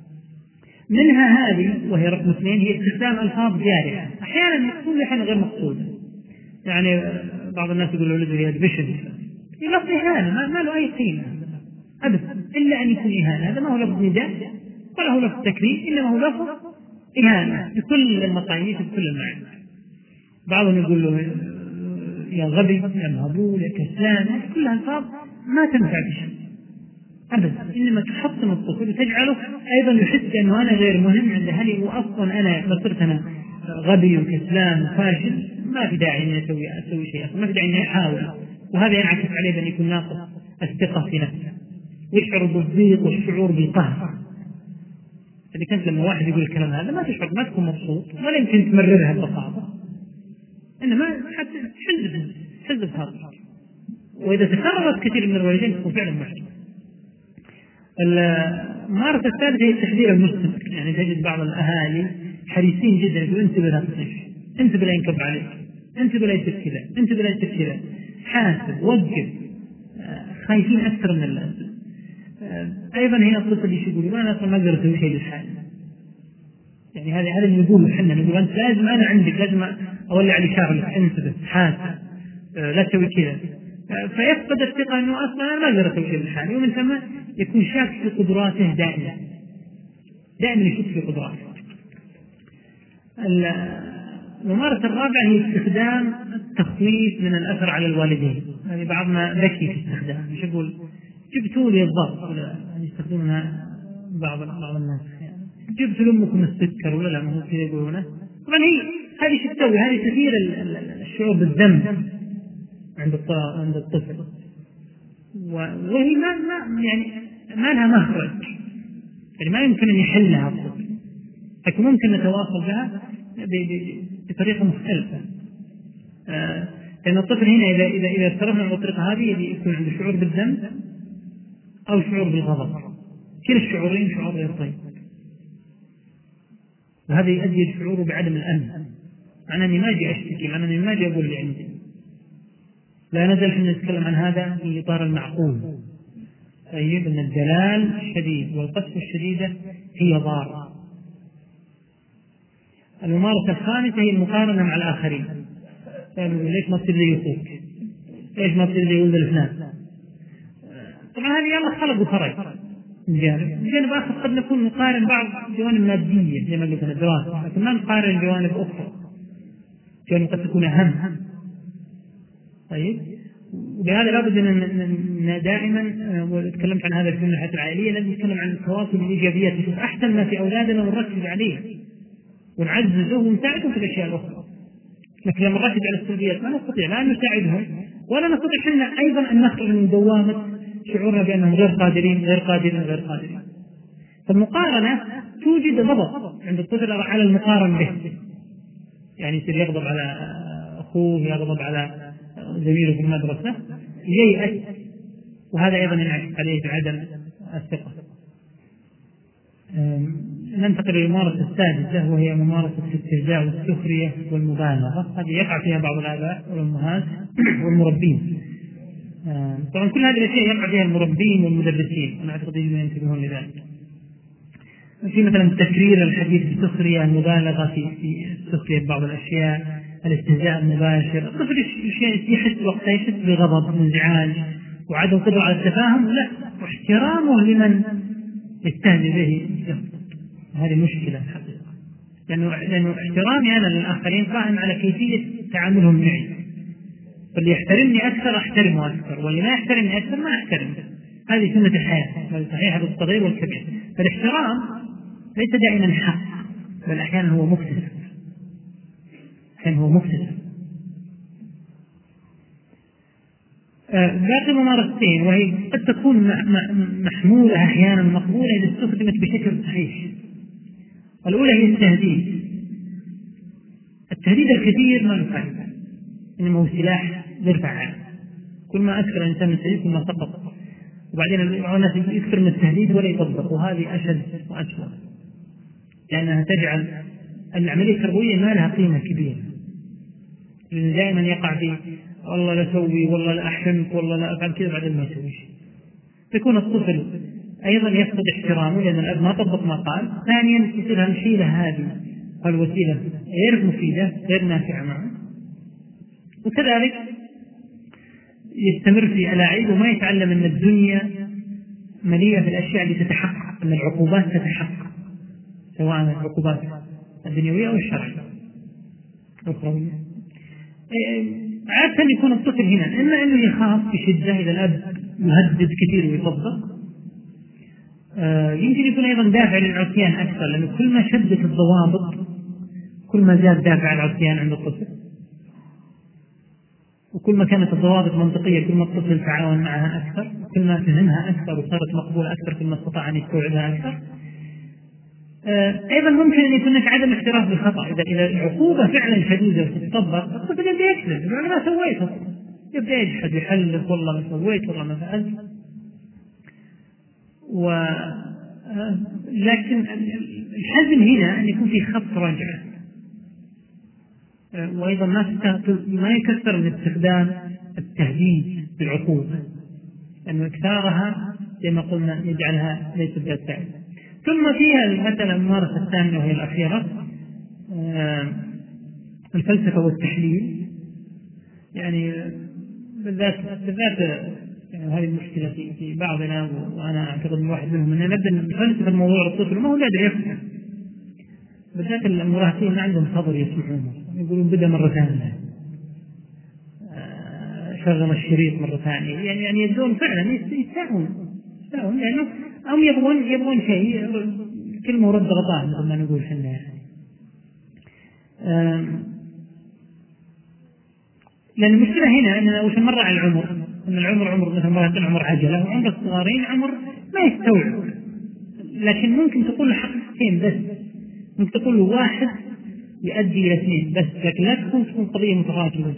منها هذه وهي رقم اثنين، هي استخدام ألفاظ جارحة أحيانا مقصودة أحيانا غير مقصودة. يعني بعض الناس يقولوا له يا بشر، لفظ إهانة ما, ما له أي قيمة أبدا إلا أن يكون إهانة. هذا ما هو لفظ نداء ولا هو لفظ تكريم، إنما هو لفظ إهانة بكل المقاييس بكل المعاني. بعضهم يقول له يا غبي يا مهبول يا كسلان، كلها ألفاظ ما تنفع بشيء أبدا، إنما تحطم الطفل وتجعله أيضا يحس أنه أنا غير مهم عند أهلي، وأصلا أنا صرت أنا غبي وكسلان وفاشل، ما في داعي أن أسوي أسوي شيء، ما في داعي أن أحاول. وهذا ينعكس عليه بأن يكون ناقص الثقة في نفسه ويشعر بالضيق والشعور بالقهر. إذا كنت لما واحد يقول الكلام هذا ما تشعر، ما تكون مبسوط ولا يمكن تمررها ببساطة، إنما حتى حزب حزب هذا. وإذا تكررت كثير من الوالدين تكون فعلا محزن. الممارسة الثالثة هي التحذير المستمر. يعني تجد بعض الأهالي حريصين جدا يقول انتبه لا تطيش، انتبه لا ينكب عليك، انتبه لا يصير كذا، انتبه لا يصير كذا، حاسب وقف، خايفين أكثر من اللازم. أيضا هنا الطفل يقول أنا أصلا ما أقدر أسوي شيء للحال. يعني هذا هذا اللي نقوله احنا، نقول أنت لازم، أنا عندك لازم أولي على شغلك، انتبه حاسب لا تسوي كذا، فيفقد الثقة أنه أصلا أنا ما أقدر أسوي شيء للحال، ومن ثم يكون شاك في قدراته دائما دائما يشك في قدراته. الممارسة الرابعة هي استخدام التخويف من الأثر على الوالدين. يعني بعضنا ذكي في استخدام، مش يقول جبتوا لي الضغط، ولا يستخدمونها بعض بعض الناس، يعني جبت لأمكم السكر ولا لا، ما هو كذا يقولونه. طبعا هي هذه شو تسوي؟ هذه تثير الشعور بالذنب عند عند الطفل، وهي ما ما يعني ما لها مخرج، يعني ما يمكن أن يحلها الطفل، لكن ممكن نتواصل بها بطريقة مختلفة. آه لأن الطفل هنا إذا إذا إذا اتصرفنا بالطريقة هذه يكون عنده شعور بالذنب أو شعور بالغضب، كلا الشعورين شعور غير طيب، وهذا يؤدي الشعور بعدم الأمن معناه إني ما أجي أشتكي، معناه إني ما أجي أقول اللي عندي. لا نزل حين نتكلم عن هذا في إطار المعقول. طيب أن الدلال الشديد والقسوة الشديدة هي ضارة. الممارسة الخامسة هي المقارنة مع الآخرين. ليش ما تصير زي أخوك؟ ليش ما تصير زي ولد الفلان؟ طبعا هذه الله خلق وخرج من جانب، من جانب آخر قد نكون نقارن بعض جوانب مادية زي ما قلت أنا الدراسة، لكن ما نقارن جوانب أخرى، جوانب قد تكون أهم. طيب ولهذا لابد أن دائما، وتكلمت عن هذا في الناحية العائلية، لازم نتكلم عن التواصل والإيجابيات، نشوف أحسن ما في أولادنا ونركز عليه ونعززه ونساعدهم في الأشياء الأخرى. لكن لما نركز على السلبيات ما نستطيع لا أن نساعدهم ولا نستطيع حنا أيضا أن نخرج من دوامة شعورنا بأنهم غير قادرين غير قادرين غير قادرين. فالمقارنة توجد غضب عند الطفل على المقارن به، يعني يصير يغضب على أخوه، يغضب على زميله في المدرسة، ييأس، وهذا أيضا ينعكس عليه بعدم الثقة. ننتقل إلى الممارسة السادسة، وهي ممارسة الاستهزاء والسخرية والمبالغة. هذه يقع فيها بعض الآباء والأمهات والمربين. طبعا كل هذه الأشياء يقع فيها المربين والمدرسين، أنا أعتقد أنهم ينتبهون لذلك. في مثلا تكرير الحديث بالسخرية، المبالغة في السخرية ببعض الأشياء، الاستهزاء المباشر. الطفل يحس وقتها يحس بغضب وانزعاج وعدم قدرة على التفاهم، لا، واحترامه لمن يستهزئ به. هذه مشكلة حقيقة، لأنه لأنه احترامي أنا للآخرين قائم على كيفية تعاملهم معي. فاللي يحترمني أكثر أحترمه أكثر، واللي ما يحترمني أكثر ما أحترمه. هذه سنة الحياة، هذه صحيحة للصغير والكبير. فالاحترام ليس دائما حق، بل أحيانا هو مكتسب، أحيانا هو مكتسب. باقي ممارستين، وهي قد تكون محمولة أحيانا مقبولة إذا استخدمت بشكل صحيح. الأولى هي التهديد. التهديد الكثير ما له فائدة، إنما هو سلاح غير فعال. كل ما أكثر الإنسان من التهديد كل ما سقط. وبعدين الناس يكثر من التهديد ولا يطبق، وهذه أشد وأسوأ، لأنها تجعل العملية التربوية ما لها قيمة كبيرة. لأن دائما يقع في والله لا أسوي، والله لا أحرمك، والله لا أفعل كذا، بعدين ما يسوي شيء. يكون الطفل أيضا يفقد احترامه لأن الأب ما طبق ما قال. ثانيا يصير الحيلة هذه الوسيلة غير مفيدة غير نافعة معه، وكذلك يستمر في ألاعيب وما يتعلم أن الدنيا مليئة بالأشياء اللي تتحقق، أن العقوبات تتحقق، سواء العقوبات الدنيوية أو الشرعية الأخروية. عادة يكون الطفل هنا إما أنه يخاف بشدة إذا الأب يهدد كثير ويطبق، آه يمكن يكون أيضا دافع للعصيان أكثر، لأنه كل ما شدت الضوابط كل ما زاد دافع العصيان عند الطفل، وكل ما كانت الضوابط منطقية كل ما الطفل تعاون معها أكثر، كل ما فهمها أكثر وصارت مقبولة أكثر، كل ما استطاع أن يستوعبها أكثر. آه أيضا ممكن أن يكون هناك عدم اعتراف بالخطأ. إذا إذا العقوبة فعلا شديدة وتطبق، الطفل يبدأ يكذب، أنا ما سويت، يبدأ يجحد يحلف، والله ما سويت، والله ما فعلت. و آه لكن الحزم هنا أن يكون في خط رجعة. آه وأيضا ما ما يكثر من استخدام التهديد بالعقوبة، لأن إكثارها زي ما قلنا يجعلها ليست ذات فائدة. ثم فيها المسألة الممارسة الثانية وهي الأخيرة، آه الفلسفة والتحليل. يعني بالذات بالذات يعني هذه المشكلة في في بعضنا، وأنا أعتقد أن واحد منهم، أن نبدأ نفلسف الموضوع الطفل ما هو قادر يفهم. بالذات المراهقين ما عندهم صبر يسمعونه، يقولون بدأ مرة ثانية، آه شغل الشريط مرة ثانية، يعني يعني يبدون فعلا يستاهون يستاهون لأنه هم يبغون يبغون شيء كلمة ورد غطاء مثل ما نقول حنا يعني. لأن المشكلة هنا أننا وش مر على العمر، أن العمر عمر مثل ما يقول عمر عجلة، وعمر الصغارين عمر ما يستوعب. لكن ممكن تقول له حقيقتين بس، ممكن تقول له واحد يؤدي إلى اثنين بس، لكن لا تكون تكون قضية متراكمة.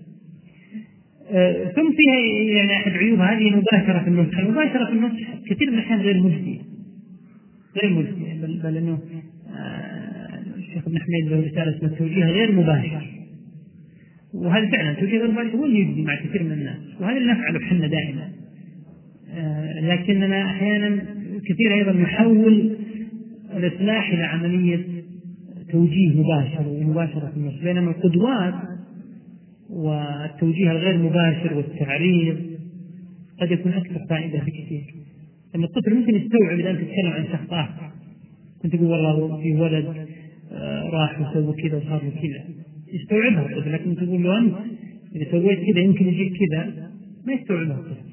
آه ثم فيها يعني أحد عيوب هذه المباشرة في النصح. المباشرة في النصح كثير من الأحيان غير مجدية غير مجدية بل, بل أنه آه الشيخ ابن حميد له رسالة اسمها التوجيه غير مباشر، وهذا فعلا التوجيه غير مباشر هو اللي يجزي مع كثير من الناس، وهذا اللي نفعله احنا دائما. آه لكننا أحيانا كثير أيضا نحول الإصلاح إلى عملية توجيه مباشر ومباشرة في النص، بينما القدوات والتوجيه الغير مباشر والتعريض قد يكون أكثر فائدة بكثير. لأن الطفل ممكن يستوعب إذا أنت تتكلم عن شخص آخر، كنت تقول والله في ولد آه راح وسوى كذا وصار له كذا، يستوعبها الطفل، لكن تقول له أنت إذا سويت كذا يمكن يجيك كذا، ما يستوعبها الطفل.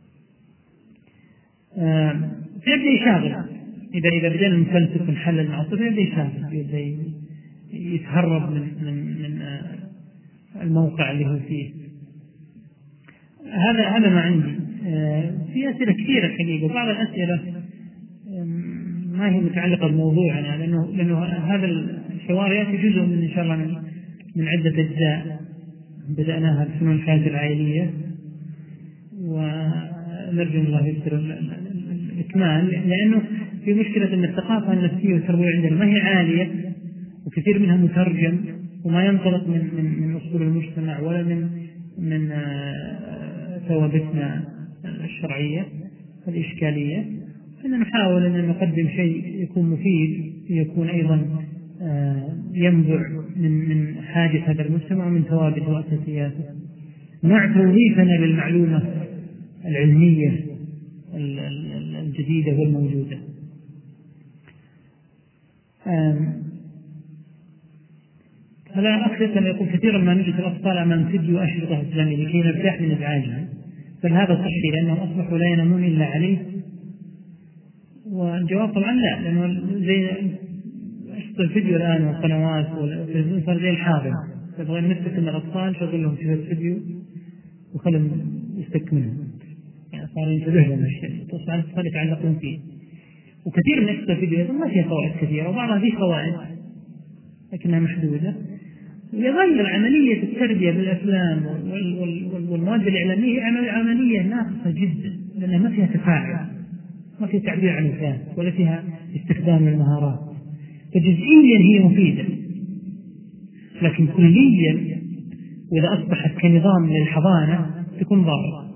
آه فيبدأ يشاغل، إذا إذا بدأنا نفلسف ونحلل مع الطفل يبدأ يشاغل، يبدأ يتهرب من من من آه الموقع اللي هو فيه. هذا هذا ما عندي. آه في أسئلة كثيرة الحقيقة، وبعض الأسئلة ما هي متعلقة بموضوعنا، لأنه لأنه هذا الحوار يأتي جزء من إن شاء الله من, من عدة أجزاء بدأناها بفنون الحياة العائلية، ونرجو الله يسر الإكمال، لأنه في مشكلة أن الثقافة النفسية والتربوية عندنا ما هي عالية، وكثير منها مترجم وما ينطلق من من من أصول المجتمع ولا من من ثوابتنا الشرعية الإشكالية. فإننا نحاول أن نقدم شيء يكون مفيد، يكون أيضا ينبع من من حاجة هذا المجتمع ومن ثوابت وأساسياته، مع توظيفنا للمعلومة العلمية الجديدة والموجودة. هذا أكثر أن يقول كثيرا ما نجد الأطفال أمام فيديو أشرطة إسلامية لكي نرتاح من إزعاجهم، بل هذا صحي لأنهم أصبحوا لا ينامون إلا عليه. والجواب طبعا لا، لأنه زي أشرطة الفيديو الآن والقنوات والتلفزيون صار زي الحاضر، تبغى نثبت أن الأطفال شغل لهم في الفيديو وخلهم يستكملوا، يعني صار ينتبه لهم الشيء تصبح الأطفال يتعلقون فيه. وكثير من أشرطة الفيديو ما فيها فوائد كثيرة، وبعضها فيه فوائد لكنها محدودة. يظل عملية التربية بالأفلام والمواد الإعلامية عملية ناقصة جدا، لأنها ما فيها تفاعل، ما فيها تعبير عن الذات، ولا فيها استخدام المهارات. فجزئيا هي مفيدة، لكن كليا وإذا أصبحت كنظام للحضانة تكون ضارة.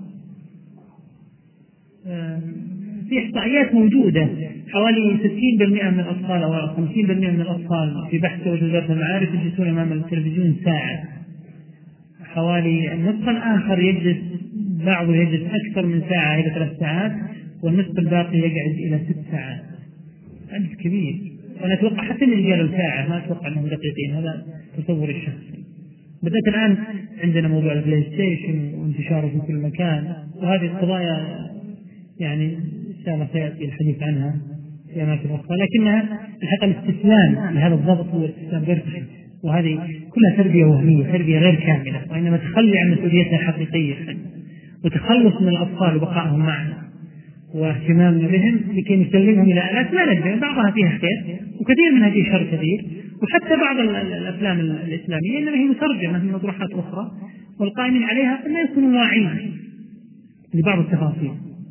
في إحصائيات موجودة، حوالي ستين بالمئة من الأطفال أو خمسين بالمئة من الأطفال في بحث وزارة المعارف يجلسون أمام التلفزيون ساعة، حوالي النصف الآخر يجلس، بعضه يجلس أكثر من ساعة إلى ثلاث ساعات، والنصف الباقي يقعد إلى ست ساعات. عدد كبير، وأنا أتوقع حتى اللي قالوا ساعة ما أتوقع أنهم دقيقين، هذا تصور الشخصي. بدأت الآن عندنا موضوع البلاي ستيشن وانتشاره في كل مكان، وهذه القضايا يعني إن شاء الله سيأتي الحديث عنها في أماكن أخرى، لكنها الحقيقة الاستسلام لهذا الضبط هو الاستسلام غير صحيح، وهذه كلها تربية وهمية، تربية غير كاملة، وإنما تخلي عن مسؤوليتنا الحقيقية وتخلص من الأطفال وبقائهم معنا واهتمامنا بهم لكي نسلمهم إلى آلات ما ندري بعضها فيها خير وكثير منها فيه شر كثير، وحتى بعض الأفلام الإسلامية إنما هي مترجمة من مطروحات أخرى، والقائمين عليها لا يكونوا واعين لبعض التفاصيل.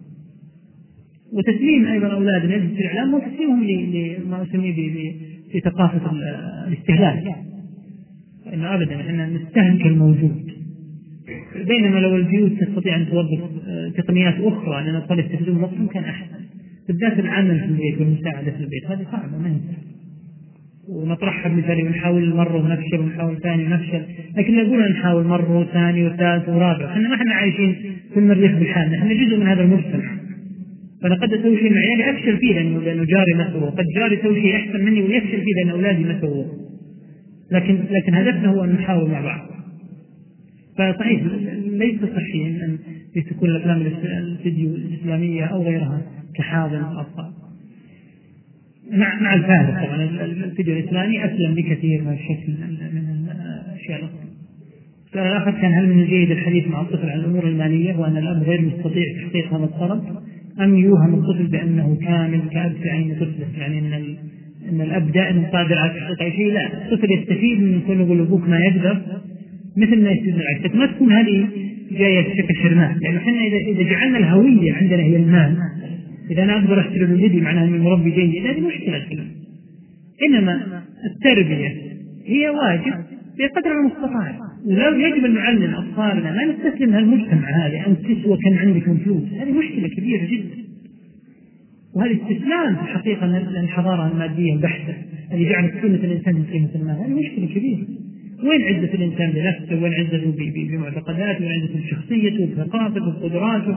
وتسليم أيضا أولادنا في الإعلام وتسليمهم لما أسميه بثقافة الاستهلاك، إنه أبدا إحنا نستهلك الموجود، بينما لو البيوت تستطيع أن توظف تقنيات أخرى لأن الأطفال يستخدمون وقتهم كان أحسن، بالذات العمل في البيت والمساعدة في البيت هذه صعبة ما ينفع، ونطرحها بمثال ونحاول مرة ونفشل ونحاول ثاني ونفشل، لكن نقول نحاول مرة وثاني وثالث ورابع، إحنا ما إحنا عايشين في المريخ بحالنا، إحنا جزء من هذا المجتمع. فأنا قد أسوي شيء مع عيالي أفشل فيه لأنه, لأنه جاري ما سوى، قد جاري يسوي شيء أحسن مني ويفشل فيه لأن أولادي ما سووا، لكن لكن هدفنا هو أن نحاول مع بعض. فصحيح ليس صحيح أن تكون الأفلام الفيديو الإسلامية أو غيرها كحاضن الأطفال، مع مع الفارق طبعا الفيديو الإسلامي أسلم بكثير من الشكل من الأشياء الأخرى. السؤال الآخر كان: هل من الجيد الحديث مع الطفل عن الأمور المالية وأن الأب غير مستطيع تحقيق هذا الطلب، أم يوهم الطفل بأنه كامل كأب في عين طفله؟ يعني أن أن الأب دائما قادر على تحقيق أي شيء. لا، الطفل يستفيد من كل يقول أبوك ما يقدر مثل ما يستفيد من العكس، ما تكون هذه جاية بشكل حرمان، لأنه إحنا إذا إذا جعلنا الهوية عندنا هي المال، إذا أنا أقدر أشتري ولدي معناه إني مربي جيد، هذه مشكلة. إنما التربية هي واجب بقدر المستطاع، ولا يجب أن نعلم أطفالنا ما نستسلم هالمجتمع هذا، أنت تسوى كم عندكم فلوس، هذه مشكلة كبيرة جدا. وهذا استسلام في الحقيقة للحضارة المادية البحتة اللي جعلت قيمة الإنسان من قيمة المال، هذه مشكلة كبيرة. وين عزة الإنسان بنفسه؟ وين عزته بمعتقداته؟ وين عزته بشخصيته وبثقافته وبقدراته؟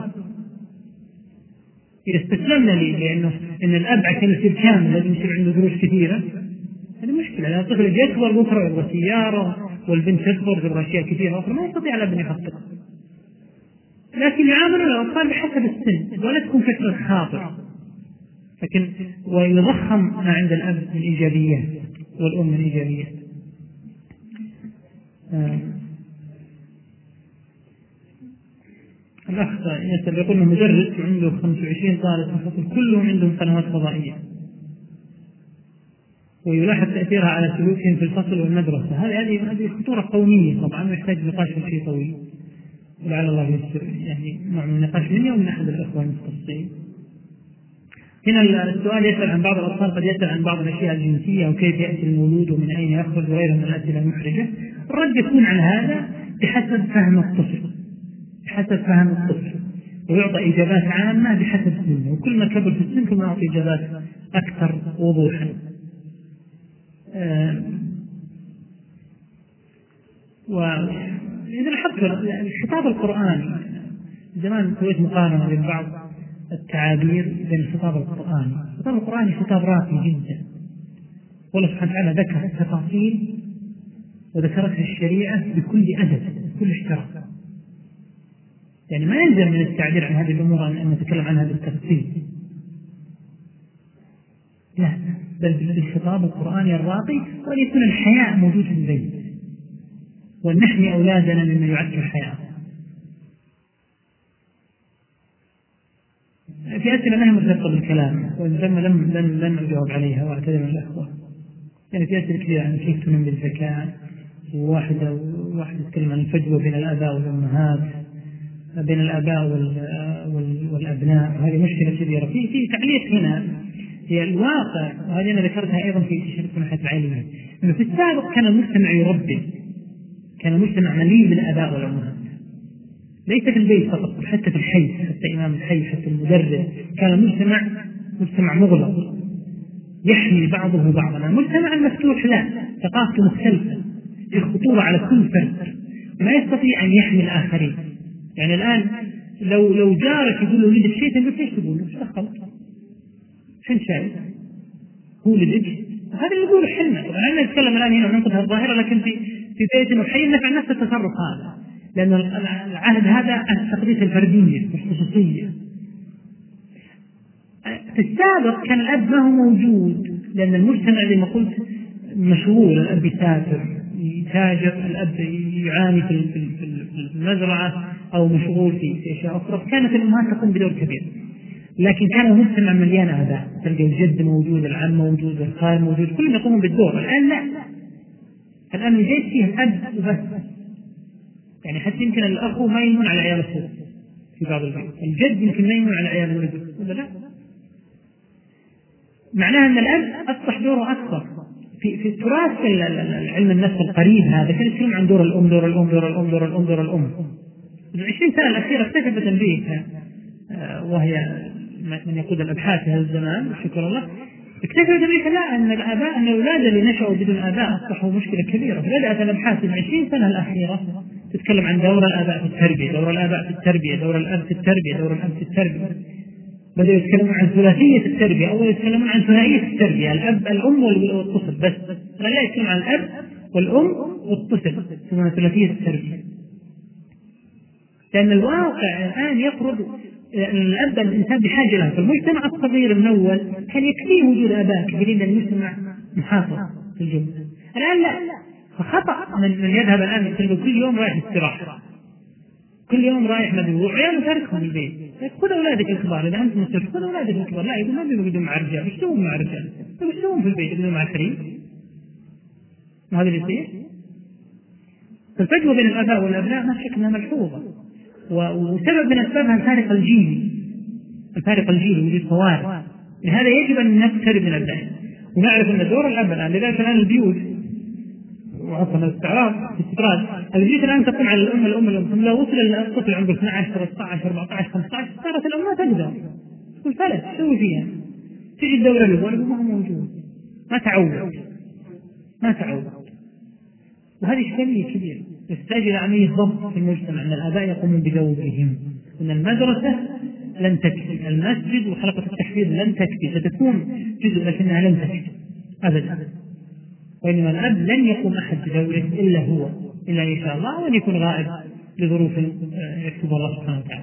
إذا استسلمنا ليه لأنه إن الأب عشان يصير كامل لازم يصير عنده دروس كثيرة، هذه مشكلة. لأن الطفل يكبر بكرة يبغى سيارة، والبنت تكبر تبغى أشياء كثيرة أخرى ما يستطيع الأب أن يحققها. لكن يعاملون الأطفال بحسب السن، ولا تكون فكرة خاطئة، لكن ويضخم ما عند الأب من إيجابيات والأم من إيجابيات. آه. الأخ يسأل يقول إنه مدرس وعنده خمسة وعشرين طالب في الفصل كلهم عندهم قنوات فضائية، ويلاحظ تأثيرها على سلوكهم في الفصل والمدرسة. هذه هذه هذه خطورة قومية طبعا، ويحتاج نقاش في شيء طويل، ولعل الله ييسر يعني نوع من النقاش مني ومن أحد الأخوة المختصين. هنا السؤال يسأل عن بعض الأطفال قد يسأل عن بعض الأشياء الجنسية وكيف يأتي المولود ومن أين يخرج وغيرها من الأسئلة المحرجة. الرد يكون على هذا بحسب فهم الطفل، بحسب فهم الطفل، ويعطى إجابات عامة بحسب سنه، وكل ما كبر في السن كل ما يعطي إجابات أكثر وضوحا. آه وإذا لاحظت الخطاب القرآني زمان سويت مقارنة بين بعض التعابير بين الخطاب القرآني. الخطاب القرآني خطاب راقي جدا، والله سبحانه وتعالى ذكر التفاصيل وذكرتها الشريعة بكل أدب بكل احترام. يعني ما يلزم من التعبير عن هذه الأمور أن نتكلم عنها بالتفصيل، لا، بل بالخطاب القرآني الراقي، وأن يكون الحياء موجود في البيت، وأن نحمي أولادنا مما يعكر حياتهم. في أسئلة ما هي مرتبطة بالكلام ولم لم لم لم أجاوب عليها وأعتذر من الأخوة. يعني في أسئلة كثيرة عن كيف تنمي الذكاء، وواحدة واحد يتكلم عن الفجوة بين الآباء والأمهات، بين الآباء والأبناء، وهذه مشكلة كبيرة. في في تعليق هنا هي الواقع، وهذه أنا ذكرتها أيضا في شركة منحة العلمية، إنه في السابق كان المجتمع يربي، كان المجتمع مليء بالآباء والأمهات، ليس في البيت فقط، حتى في الحي، حتى إمام الحي، حتى المدرس. كان المجتمع مجتمع مغلق يحمي بعضه بعضا. المجتمع المفتوح لا، ثقافته مختلفة، في خطورة على كل فرد، ما يستطيع أن يحمي الآخرين. يعني الآن لو لو جارك يقول له ولدك شيء تقول ايش تقول له؟ ايش دخل؟ فين شايف؟ هو ولدك؟ هذا اللي يقوله حنا. طبعا أنا نتكلم الآن هنا وننقد الظاهرة، لكن في في بيت وحي نفع نفس التصرف هذا، لأن العهد هذا عن تقديس الفردية والخصوصية. في السابق كان الأب ما هو موجود، لأن المجتمع زي ما قلت مشغول، الأب يسافر يتاجر، الأب يعاني في المزرعة أو مشغول في أشياء أخرى، كانت الأمهات تقوم بدور كبير. لكن كان المجتمع مليان آباء، تلقى الجد موجود، العم موجود، الخال موجود، كلهم يقومون بالدور. الآن لا، الآن البيت فيه الأب وبس، يعني حتى يمكن الأخو ما يمون على عيال أخوه في بعض البيت، الجد يمكن ما يمون على عيال ولده، ولا لا؟ معناها أن الأب أصبح دوره أكثر. في في التراث علم النفس القريب هذا كان يتكلم عن دور الأم دور الأم دور الأم دور الأم دور الأم. العشرين سنة الأخيرة اكتشفت أمريكا، وهي من يقود الأبحاث في هذا الزمان شكر الله، اكتشفت أمريكا لا، أن الآباء أن الأولاد اللي نشأوا بدون آباء أصبحوا مشكلة كبيرة. بدأت الأبحاث في العشرين سنة الأخيرة تتكلم عن دور الآباء في التربية، دور الآباء في التربية، دور الأب في التربية، دور الأب في التربية. بدأوا يتكلمون عن ثلاثية التربية، أول يتكلمون عن ثنائية التربية، الأب الأم والطفل بس، لا يتكلم عن الأب والأم والطفل، ثم ثلاثية التربية. لأن الواقع الآن يفرض أن الأب الإنسان بحاجة له. في المجتمع الصغير من أول كان يكفيه وجود آباء كبيرين، المجتمع محافظ في الجملة. الآن لا، فخطأ من, من يذهب الآن يتكلم كل يوم رايح استراحة، كل يوم رايح مدعو، عياله تاركهم البيت. خذ أولادك الكبار، إذا أنت مستشفى خذ أولادك الكبار. لا، يقول ما بيقعدون مع الرجال، ايش يسوون مع الرجال؟ ايش يسوون في البيت؟ يقعدون مع الحريم؟ هذا اللي يصير. فالفجوة بين الآباء والأبناء ما شك أنها ملحوظة، وسبب من أسبابها الفارق الجيلي، الفارق الجيلي وجود فوارق. لهذا يجب أن نقترب من الأبناء. ونعرف أن دور الأب الآن، لذلك الآن البيوت وعفوا الاستعراض الاستطراد، البيوت الآن تقوم على الأم الأم الأم لو وصل الطفل عمره اثني عشر ثلاثة عشر أربعة عشر خمسة عشر صارت الأم ما تقدر تقول فلت تسوي فيها، تجي الدورة الأولى ما هو موجود، ما تعود ما تعود وهذه إشكالية كبيرة تحتاج إلى عملية ضبط في المجتمع، أن الآباء يقومون بدورهم، أن المدرسة لن تكفي، المسجد وحلقة التحفيظ لن تكفي، ستكون جزء لكنها لن تكفي أبدا، وإنما الأب لن يقوم أحد بدوره إلا هو، إلا إن شاء الله، وأن يكون غائب لظروف يكتبها الله سبحانه وتعالى.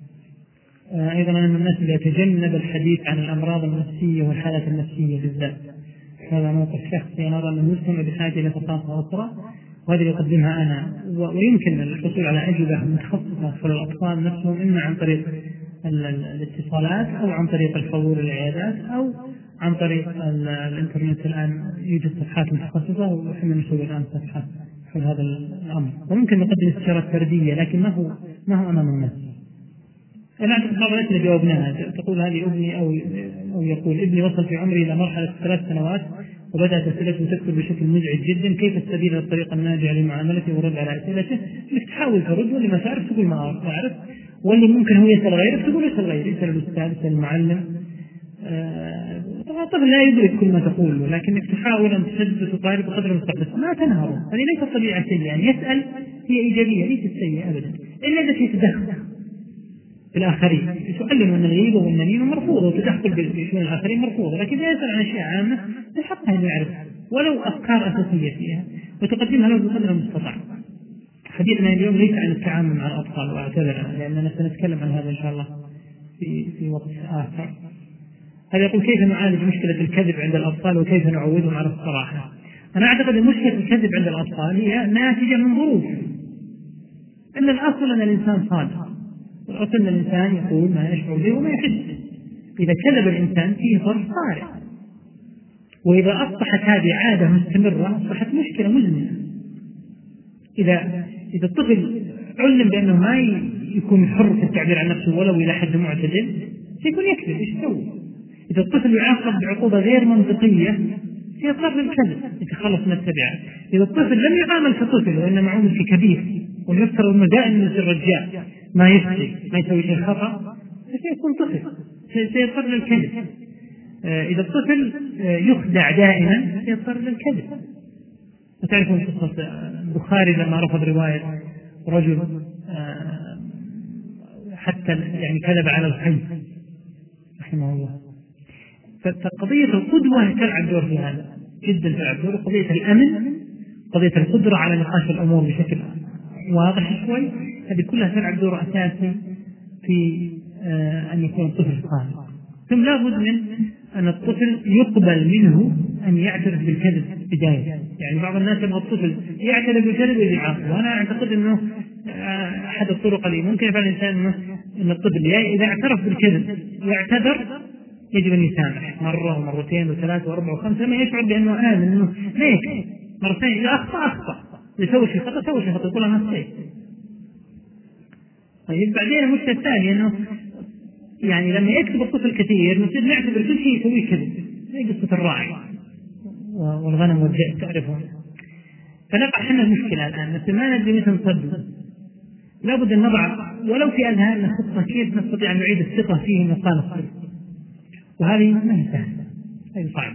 أيضا أن الناس يتجنب الحديث عن الأمراض النفسية والحالات النفسية بالذات، هذا موقف شخصي، أنا أرى أن المجتمع بحاجة إلى ثقافة أخرى وهذه يقدمها أنا، ويمكن الحصول على أجوبة متخصصة في الأطفال نفسهم، إما عن طريق الاتصالات أو عن طريق الحضور العيادات أو عن طريق الإنترنت. الآن يوجد صفحات متخصصة ونحن نسوي الآن صفحات في هذا الأمر، وممكن نقدم استشارات فردية لكن ما هو ما هو أمام الناس. أنا أعتقد بعض الناس اللي جاوبناها تقول هذه ابني أو أو يقول ابني وصل في عمري إلى مرحلة ثلاث سنوات وبدأت أسئلته تكثر بشكل مزعج جدا، كيف السبيل الطريقة الناجعة لمعاملته ورد على أسئلته؟ إنك تحاول ترد، واللي ما تعرف تقول ما أعرف، واللي ممكن هو يسأل غيرك تقول يسأل غيرك، يسأل الأستاذ يسأل المعلم. آه طبعا الطفل لا يدرك كل ما تقوله، لكنك تحاول أن تثبت وتطالب بقدر المستطاع، ما تنهره، هذه ليست طبيعة سيئة، يعني يسأل هي إيجابية ليست سيئة أبدا، إلا إذا يتدخل في الآخرين، تعلم أن الغيبة والنميمة مرفوضة وتدخل بشؤون الآخرين مرفوضة، لكن إذا يسأل عن أشياء عامة يحقها أن يعرف ولو أفكار أساسية فيها وتقدمها له بقدر المستطاع. حديثنا اليوم ليس عن التعامل مع الأطفال، وأعتذر لأننا سنتكلم عن هذا إن شاء الله في في وقت آخر. هذا يقول كيف نعالج مشكلة الكذب عند الأطفال وكيف نعودهم على الصراحة. أنا أعتقد أن مشكلة الكذب عند الأطفال هي ناتجة من ظروف، أن الأصل أن الإنسان صادق، والأصل أن الإنسان يقول ما يشعر به وما يحس. إذا كذب الإنسان فيه ظرف طارئ، وإذا أصبحت هذه عادة مستمرة أصبحت مشكلة مزمنة. إذا إذا الطفل علم بأنه ما يكون حر في التعبير عن نفسه ولو إلى حد معتدل سيكون يكذب، إيش يسوي؟ إذا الطفل يعاقب بعقوبة غير منطقية سيضطر للكذب يتخلص من التبعات. إذا الطفل لم يعامل كطفل وإنما عامل ككبير، ونفترض أنه دائما يصير رجال ما يفتي ما يسوي شيء خطأ، سيكون طفل سيضطر للكذب. إذا الطفل يخدع دائما سيضطر للكذب. وتعرفون قصة البخاري لما رفض رواية رجل حتى يعني كذب على الخير رحمه الله. فقضية القدوة تلعب دور في هذا جدا، تلعب دور. قضية الأمن، قضية القدرة على نقاش الأمور بشكل واضح شوي، هذه كلها تلعب دور أساسي في أن يكون الطفل صادق. ثم لا بد من أن الطفل يقبل منه أن يعترف بالكذب بداية. يعني بعض الناس يبغى الطفل يعترف بالكذب ويعاقبه، وأنا أعتقد أنه أحد الطرق اللي ممكن يفعل الإنسان أنه أن الطفل إذا اعترف بالكذب ويعتذر يجب أن يسامح مرة ومرتين وثلاثة وأربعة وخمسة، ما يشعر بأنه آمن أنه لا يكفي مرتين، إذا أخطأ أخطأ، يسوي شيء خطأ سوي شيء خطأ، يقول أنا أخطأت. طيب بعدين المشكلة الثانية أنه يعني لما يكتب الطفل كثير نصير نعتبر كل شيء يسويه كذب، زي قصة الراعي والغنم والذئب تعرفون. فنقع حنا المشكلة الآن، مثل ما ندري مثل نصدق، لابد أن نضع ولو في أذهاننا خطة كيف نستطيع أن نعيد الثقة فيه من قال الصدق، وهذه ما هي سهلة، هذه صعبة.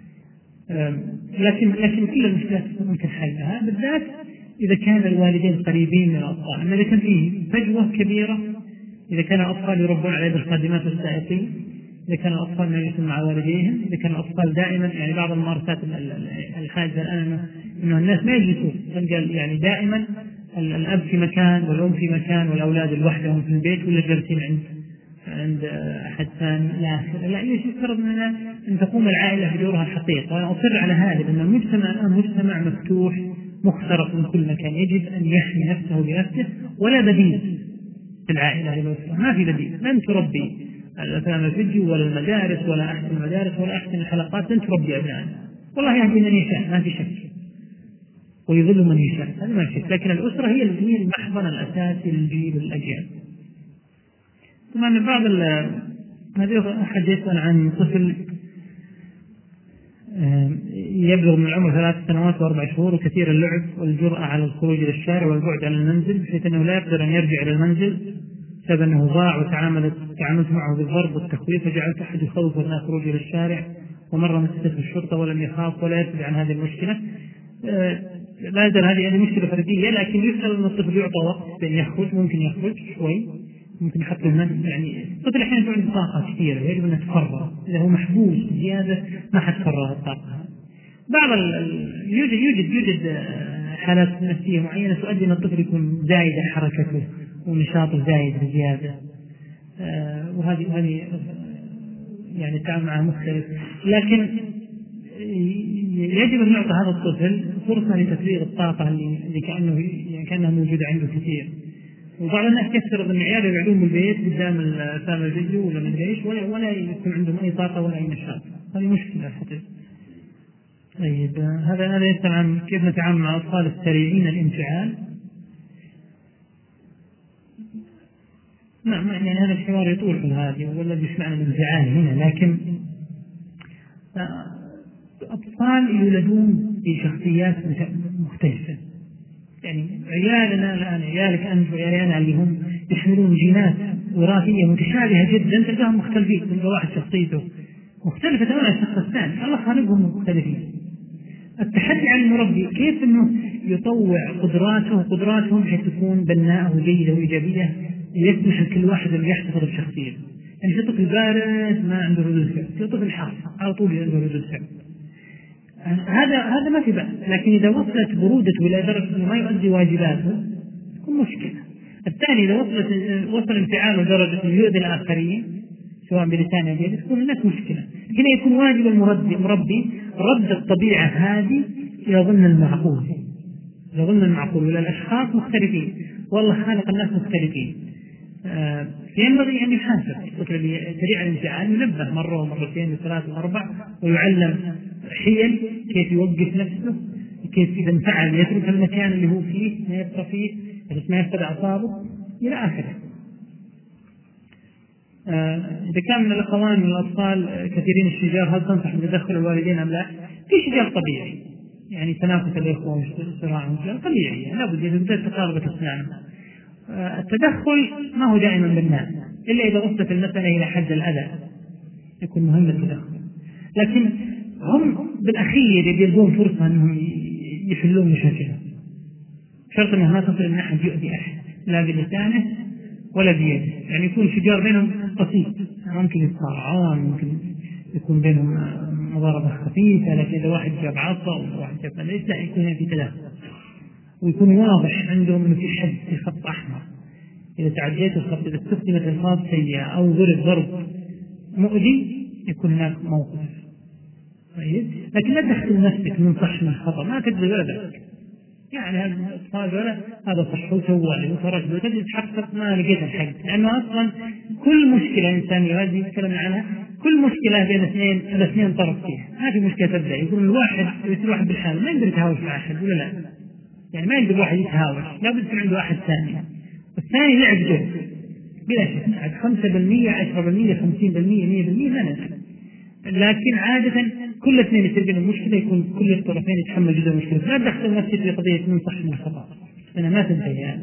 لكن لكن كل المشكلات ممكن حلها، بالذات إذا كان الوالدين قريبين من الأطفال. أما إذا كان فيه فجوة كبيرة، إذا كان الأطفال يربون على يد الخادمات والسائقين، إذا كان الأطفال ما يجلسون مع والديهم، إذا كان الأطفال دائما يعني بعض الممارسات الحادثة الآن إنه الناس ما يجلسون، يعني دائما الأب في مكان والأم في مكان والأولاد لوحدهم في البيت ولا جالسين عند عند أحد ثاني. لا لا يفترض أن تقوم العائلة بدورها الحقيقي، وأنا أصر على هذا لأن المجتمع الآن مجتمع مفتوح مخترق من كل مكان، يجب أن يحمي نفسه بنفسه، ولا بديل في العائلة للأسرة، ما في بديل. لن تربي الأفلام الفيديو ولا المدارس ولا أحسن المدارس ولا أحسن الحلقات، لن تربي أبنائنا. والله يهدي من يشاء ما في شك، ويضل من يشاء هذا ما في شك، لكن الأسرة هي هي المحضن الأساسي للجيل والأجيال. طبعا بعض هذه أحد يسأل عن طفل يبلغ من العمر ثلاث سنوات وأربع شهور، وكثير اللعب والجرأة على الخروج إلى الشارع والبعد عن المنزل، بحيث أنه لا يقدر أن يرجع إلى المنزل بسبب أنه ضاع، وتعاملت تعاملت معه بالضرب والتخويف، فجعلت أحد يخوف الناس خروج إلى الشارع، ومرة مسكته الشرطة ولم يخاف ولا يرتد عن هذه المشكلة. لا يزال هذه هذه مشكلة فردية، لكن يفترض أن الطفل يعطى وقت بأن يخرج، ممكن يخرج شوي، ممكن يحط له يعني الطفل أحيانا عنده طاقة كثيرة يجب أن تفرغ، إذا هو محبوس زيادة ما حتفرغ الطاقة. بعض يوجد يوجد يوجد حالات نفسية معينة تؤدي أن الطفل يكون زايد حركته ونشاطه زايد بزيادة، وهذه هذه يعني التعامل معها مختلف، لكن يجب أن يعطى هذا الطفل فرصة لتفريغ الطاقة اللي كأنه يعني كأنها موجودة عنده كثير. وبعض الناس يفترض أن عياله يقعدون بالبيت قدام الفام الفيديو ولا من ليش ولا ولا يكون عندهم أي طاقة ولا أي نشاط، هذه مشكلة حتى. طيب هذا هذا يسأل عن كيف نتعامل مع الأطفال السريعين الانفعال. نعم يعني هذا الحوار يطول في هذه ولا مش معنى الانفعال هنا، لكن أطفال يولدون بشخصيات مختلفة. يعني عيالنا الآن عيالك أنت وعيالنا اللي هم يحملون جينات وراثية متشابهة جدا، تلقاهم مختلفين، تلقى واحد شخصيته مختلفة تماما عن الشخص الثاني، الله خالقهم مختلفين. التحدي على المربي كيف انه يطوع قدراته وقدراتهم بحيث تكون بناءة وجيدة وإيجابية يسمح لكل واحد أن يحتفظ بشخصيته. يعني في طفل بارد ما عنده ردود فعل، في طفل حار على طول عنده ردود فعل، هذا هذا ما في بأس، لكن إذا وصلت برودته إلى درجة أنه ما يؤدي واجباته تكون مشكلة. الثاني إذا وصلت وصل انفعاله لدرجة أنه يؤذي الآخرين سواء بلسانه أو بيده تكون هناك مشكلة. هنا يكون واجب المربي مربي رد الطبيعة هذه إلى ضمن المعقول، إلى ضمن المعقول، ولا الأشخاص مختلفين، والله خالق الناس مختلفين. آه ينبغي أن يحاسب الطفل اللي سريع الانفعال، ينبه مرة ومرتين وثلاث وأربع، ويعلم حيل كيف يوقف نفسه، كيف إذا انفعل يترك المكان اللي هو فيه ما يبقى فيه بس ما يفقد أعصابه إلى آخره. آه إذا كان من الأخوان من الأطفال كثيرين الشجار، هل تنصح بتدخل الوالدين أم لا؟ في شجار طبيعي، يعني تنافس الإخوة وصراع طبيعي، يعني لابد إذا بدأت تقارب تسمعنا. آه التدخل ما هو دائما بناء، إلا إذا وصلت المسألة إلى حد الأذى يكون مهم التدخل، لكن هم بالأخير يجدون فرصة أنهم يحلون مشاكلهم، شرط أنه ما تصل أن أحد يؤذي أحد لا بلسانه ولا بيده، يعني يكون شجار بينهم بسيط، ممكن يتصارعون، ممكن يكون بينهم مضاربة خفيفة، لكن إذا واحد جاب عصا وواحد جاب ليس لا يكون في تدخل، ويكون واضح عندهم أنه في حد في خط أحمر، إذا تعديت الخط إذا استخدمت ألفاظ سيئة أو ضرب ضرب مؤذي يكون هناك موقف. طيب لكن لا تدخل نفسك من صح من خطأ، ما تجد ولدك يعني هذا الأطفال ولا هذا صح وسوى وترك وتجد تحقق ما لقيت الحق، لأنه أصلا كل مشكلة إنسانية هذه يتكلم عنها، كل مشكلة بين اثنين الاثنين طرف فيها، ما في مشكلة تبدأ يقول الواحد يصير واحد بالحال ما يقدر يتهاوش مع أحد ولا لا، يعني ما يقدر واحد يتهاوش، لابد يكون عنده واحد ثاني، والثاني لعب جهد بلا شك خمسة بالمية عشرة بالمية خمسين بالمية مية بالمية ما نزل، لكن عادة كل اثنين يصير بينهم مشكلة يكون كل الطرفين يتحمل جزء المشكلة، لا تدخل نفسك في قضية من صح من خطأ لأنها ما تنتهي يعني.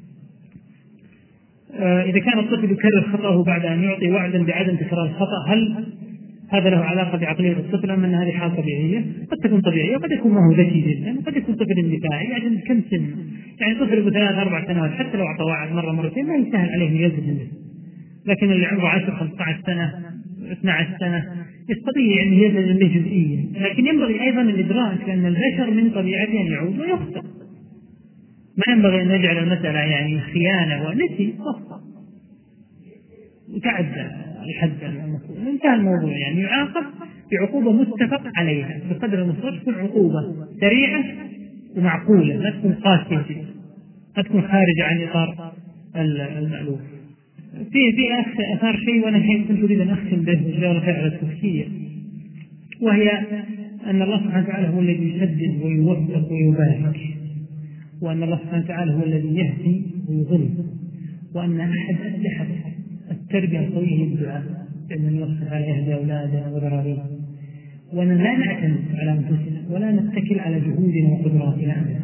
آه إذا كان الطفل يكرر خطأه بعد أن يعطي وعدا بعدم تكرار الخطأ، هل هذا له علاقة بعقلية الطفل أم أن هذه حالة طبيعية؟ قد تكون طبيعية وقد يكون ما هو ذكي جدا، وقد يكون طفل اندفاعي عشان كم سن، يعني طفل بثلاث أربع سنوات حتى لو أعطى وعد مرة مرتين ما يسهل عليه يزيد منه، لكن اللي عمره عشر خمسة عشر سنة اثني عشر سنة يستطيع أن يزيد منه جزئيا، لكن ينبغي أيضا الإدراك أن البشر من طبيعته أن يعود ويخطئ، ما ينبغي أن نجعل المسألة يعني خيانة ونسي أخطأ وتعدى الحد المفروض، انتهى الموضوع، يعني يعاقب بعقوبة متفق عليها بقدر المستطاع، تكون عقوبة سريعة ومعقولة، لا تكون قاسية، لا تكون خارجة عن إطار المألوف. في في أثار شيء وأنا كنت أريد أن أختم به وجاء فعل التفكير، وهي أن الله سبحانه وتعالى هو الذي يسدد ويوفق ويبارك، وأن الله سبحانه وتعالى هو الذي يهدي ويضل، وأن أحد أسلحة التربية القوية هي الدعاء، لأن الله سبحانه وتعالى يهدي أولادنا وذرارينا، وأن لا نعتمد على أنفسنا ولا نتكل على جهودنا وقدراتنا أبدا.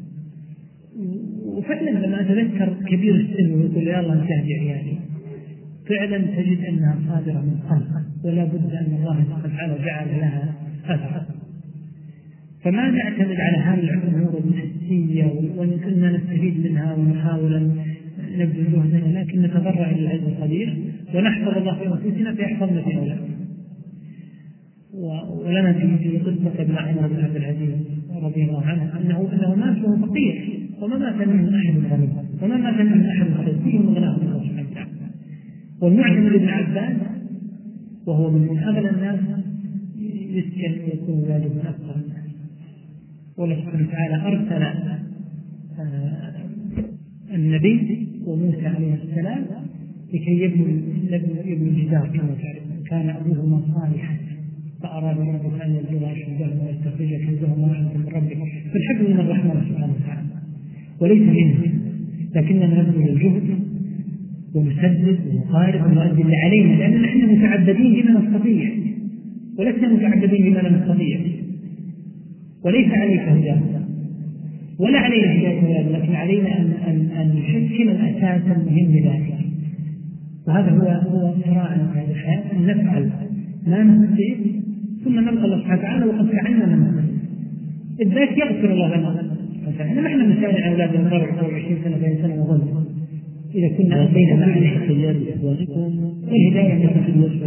وفعلا لما أتذكر كبير السن ويقول يا الله انتهي عيالي، فعلا تجد أنها صادرة من قلب، ولا بد أن الله سبحانه جعل لها أثر. فما نعتمد على هذه الأمور الحسية وأن كنا نستفيد منها ونحاول أن نبذل جهدنا، لكن نتضرع إلى العز القدير ونحفظ الله في أنفسنا فيحفظنا في أولادنا. ولنا في قصة ابن عمر بن عبد العزيز رضي الله عنه أنه أنه مات وهو فقير، وما مات منه أحد غني، وما مات منه أحد خير، فيه من غناه الله سبحانه وتعالى. والمعتمد ابن عباس وهو من أغنى الناس يسكن ويكون ذلك من أفقر الناس. والله سبحانه وتعالى أرسل آه النبي وموسى عليه السلام لكي يبنوا الجدار كما تعلمون، كان أبوهما صالحا فأراد ربك أن يبلغ أشدهما ويستخرج كنزهما رحمة من ربك، فالحفظ من الرحمن سبحانه وتعالى وليس منه، لكننا نبذل الجهد ونسدد ونقارب ونؤدي اللي علينا، لأننا نحن متعبدين بما نستطيع ولسنا متعبدين بما لا نستطيع. وليس عليك هداية ولا علينا هداية، لكن علينا أن أن أن نشكل الأساس المهم لذلك. وهذا هو هو صراعنا في هذه الحياة، أن نفعل ما نستطيع ثم نلقى الله سبحانه وتعالى وقد فعلنا ما نستطيع. الذات يغفر الله لنا. فإحنا نحن نساعد أولادنا نمر عشرين سنة ثلاثين سنة نظن إذا كنا أتينا مع الاختيار إخوانكم والهداية من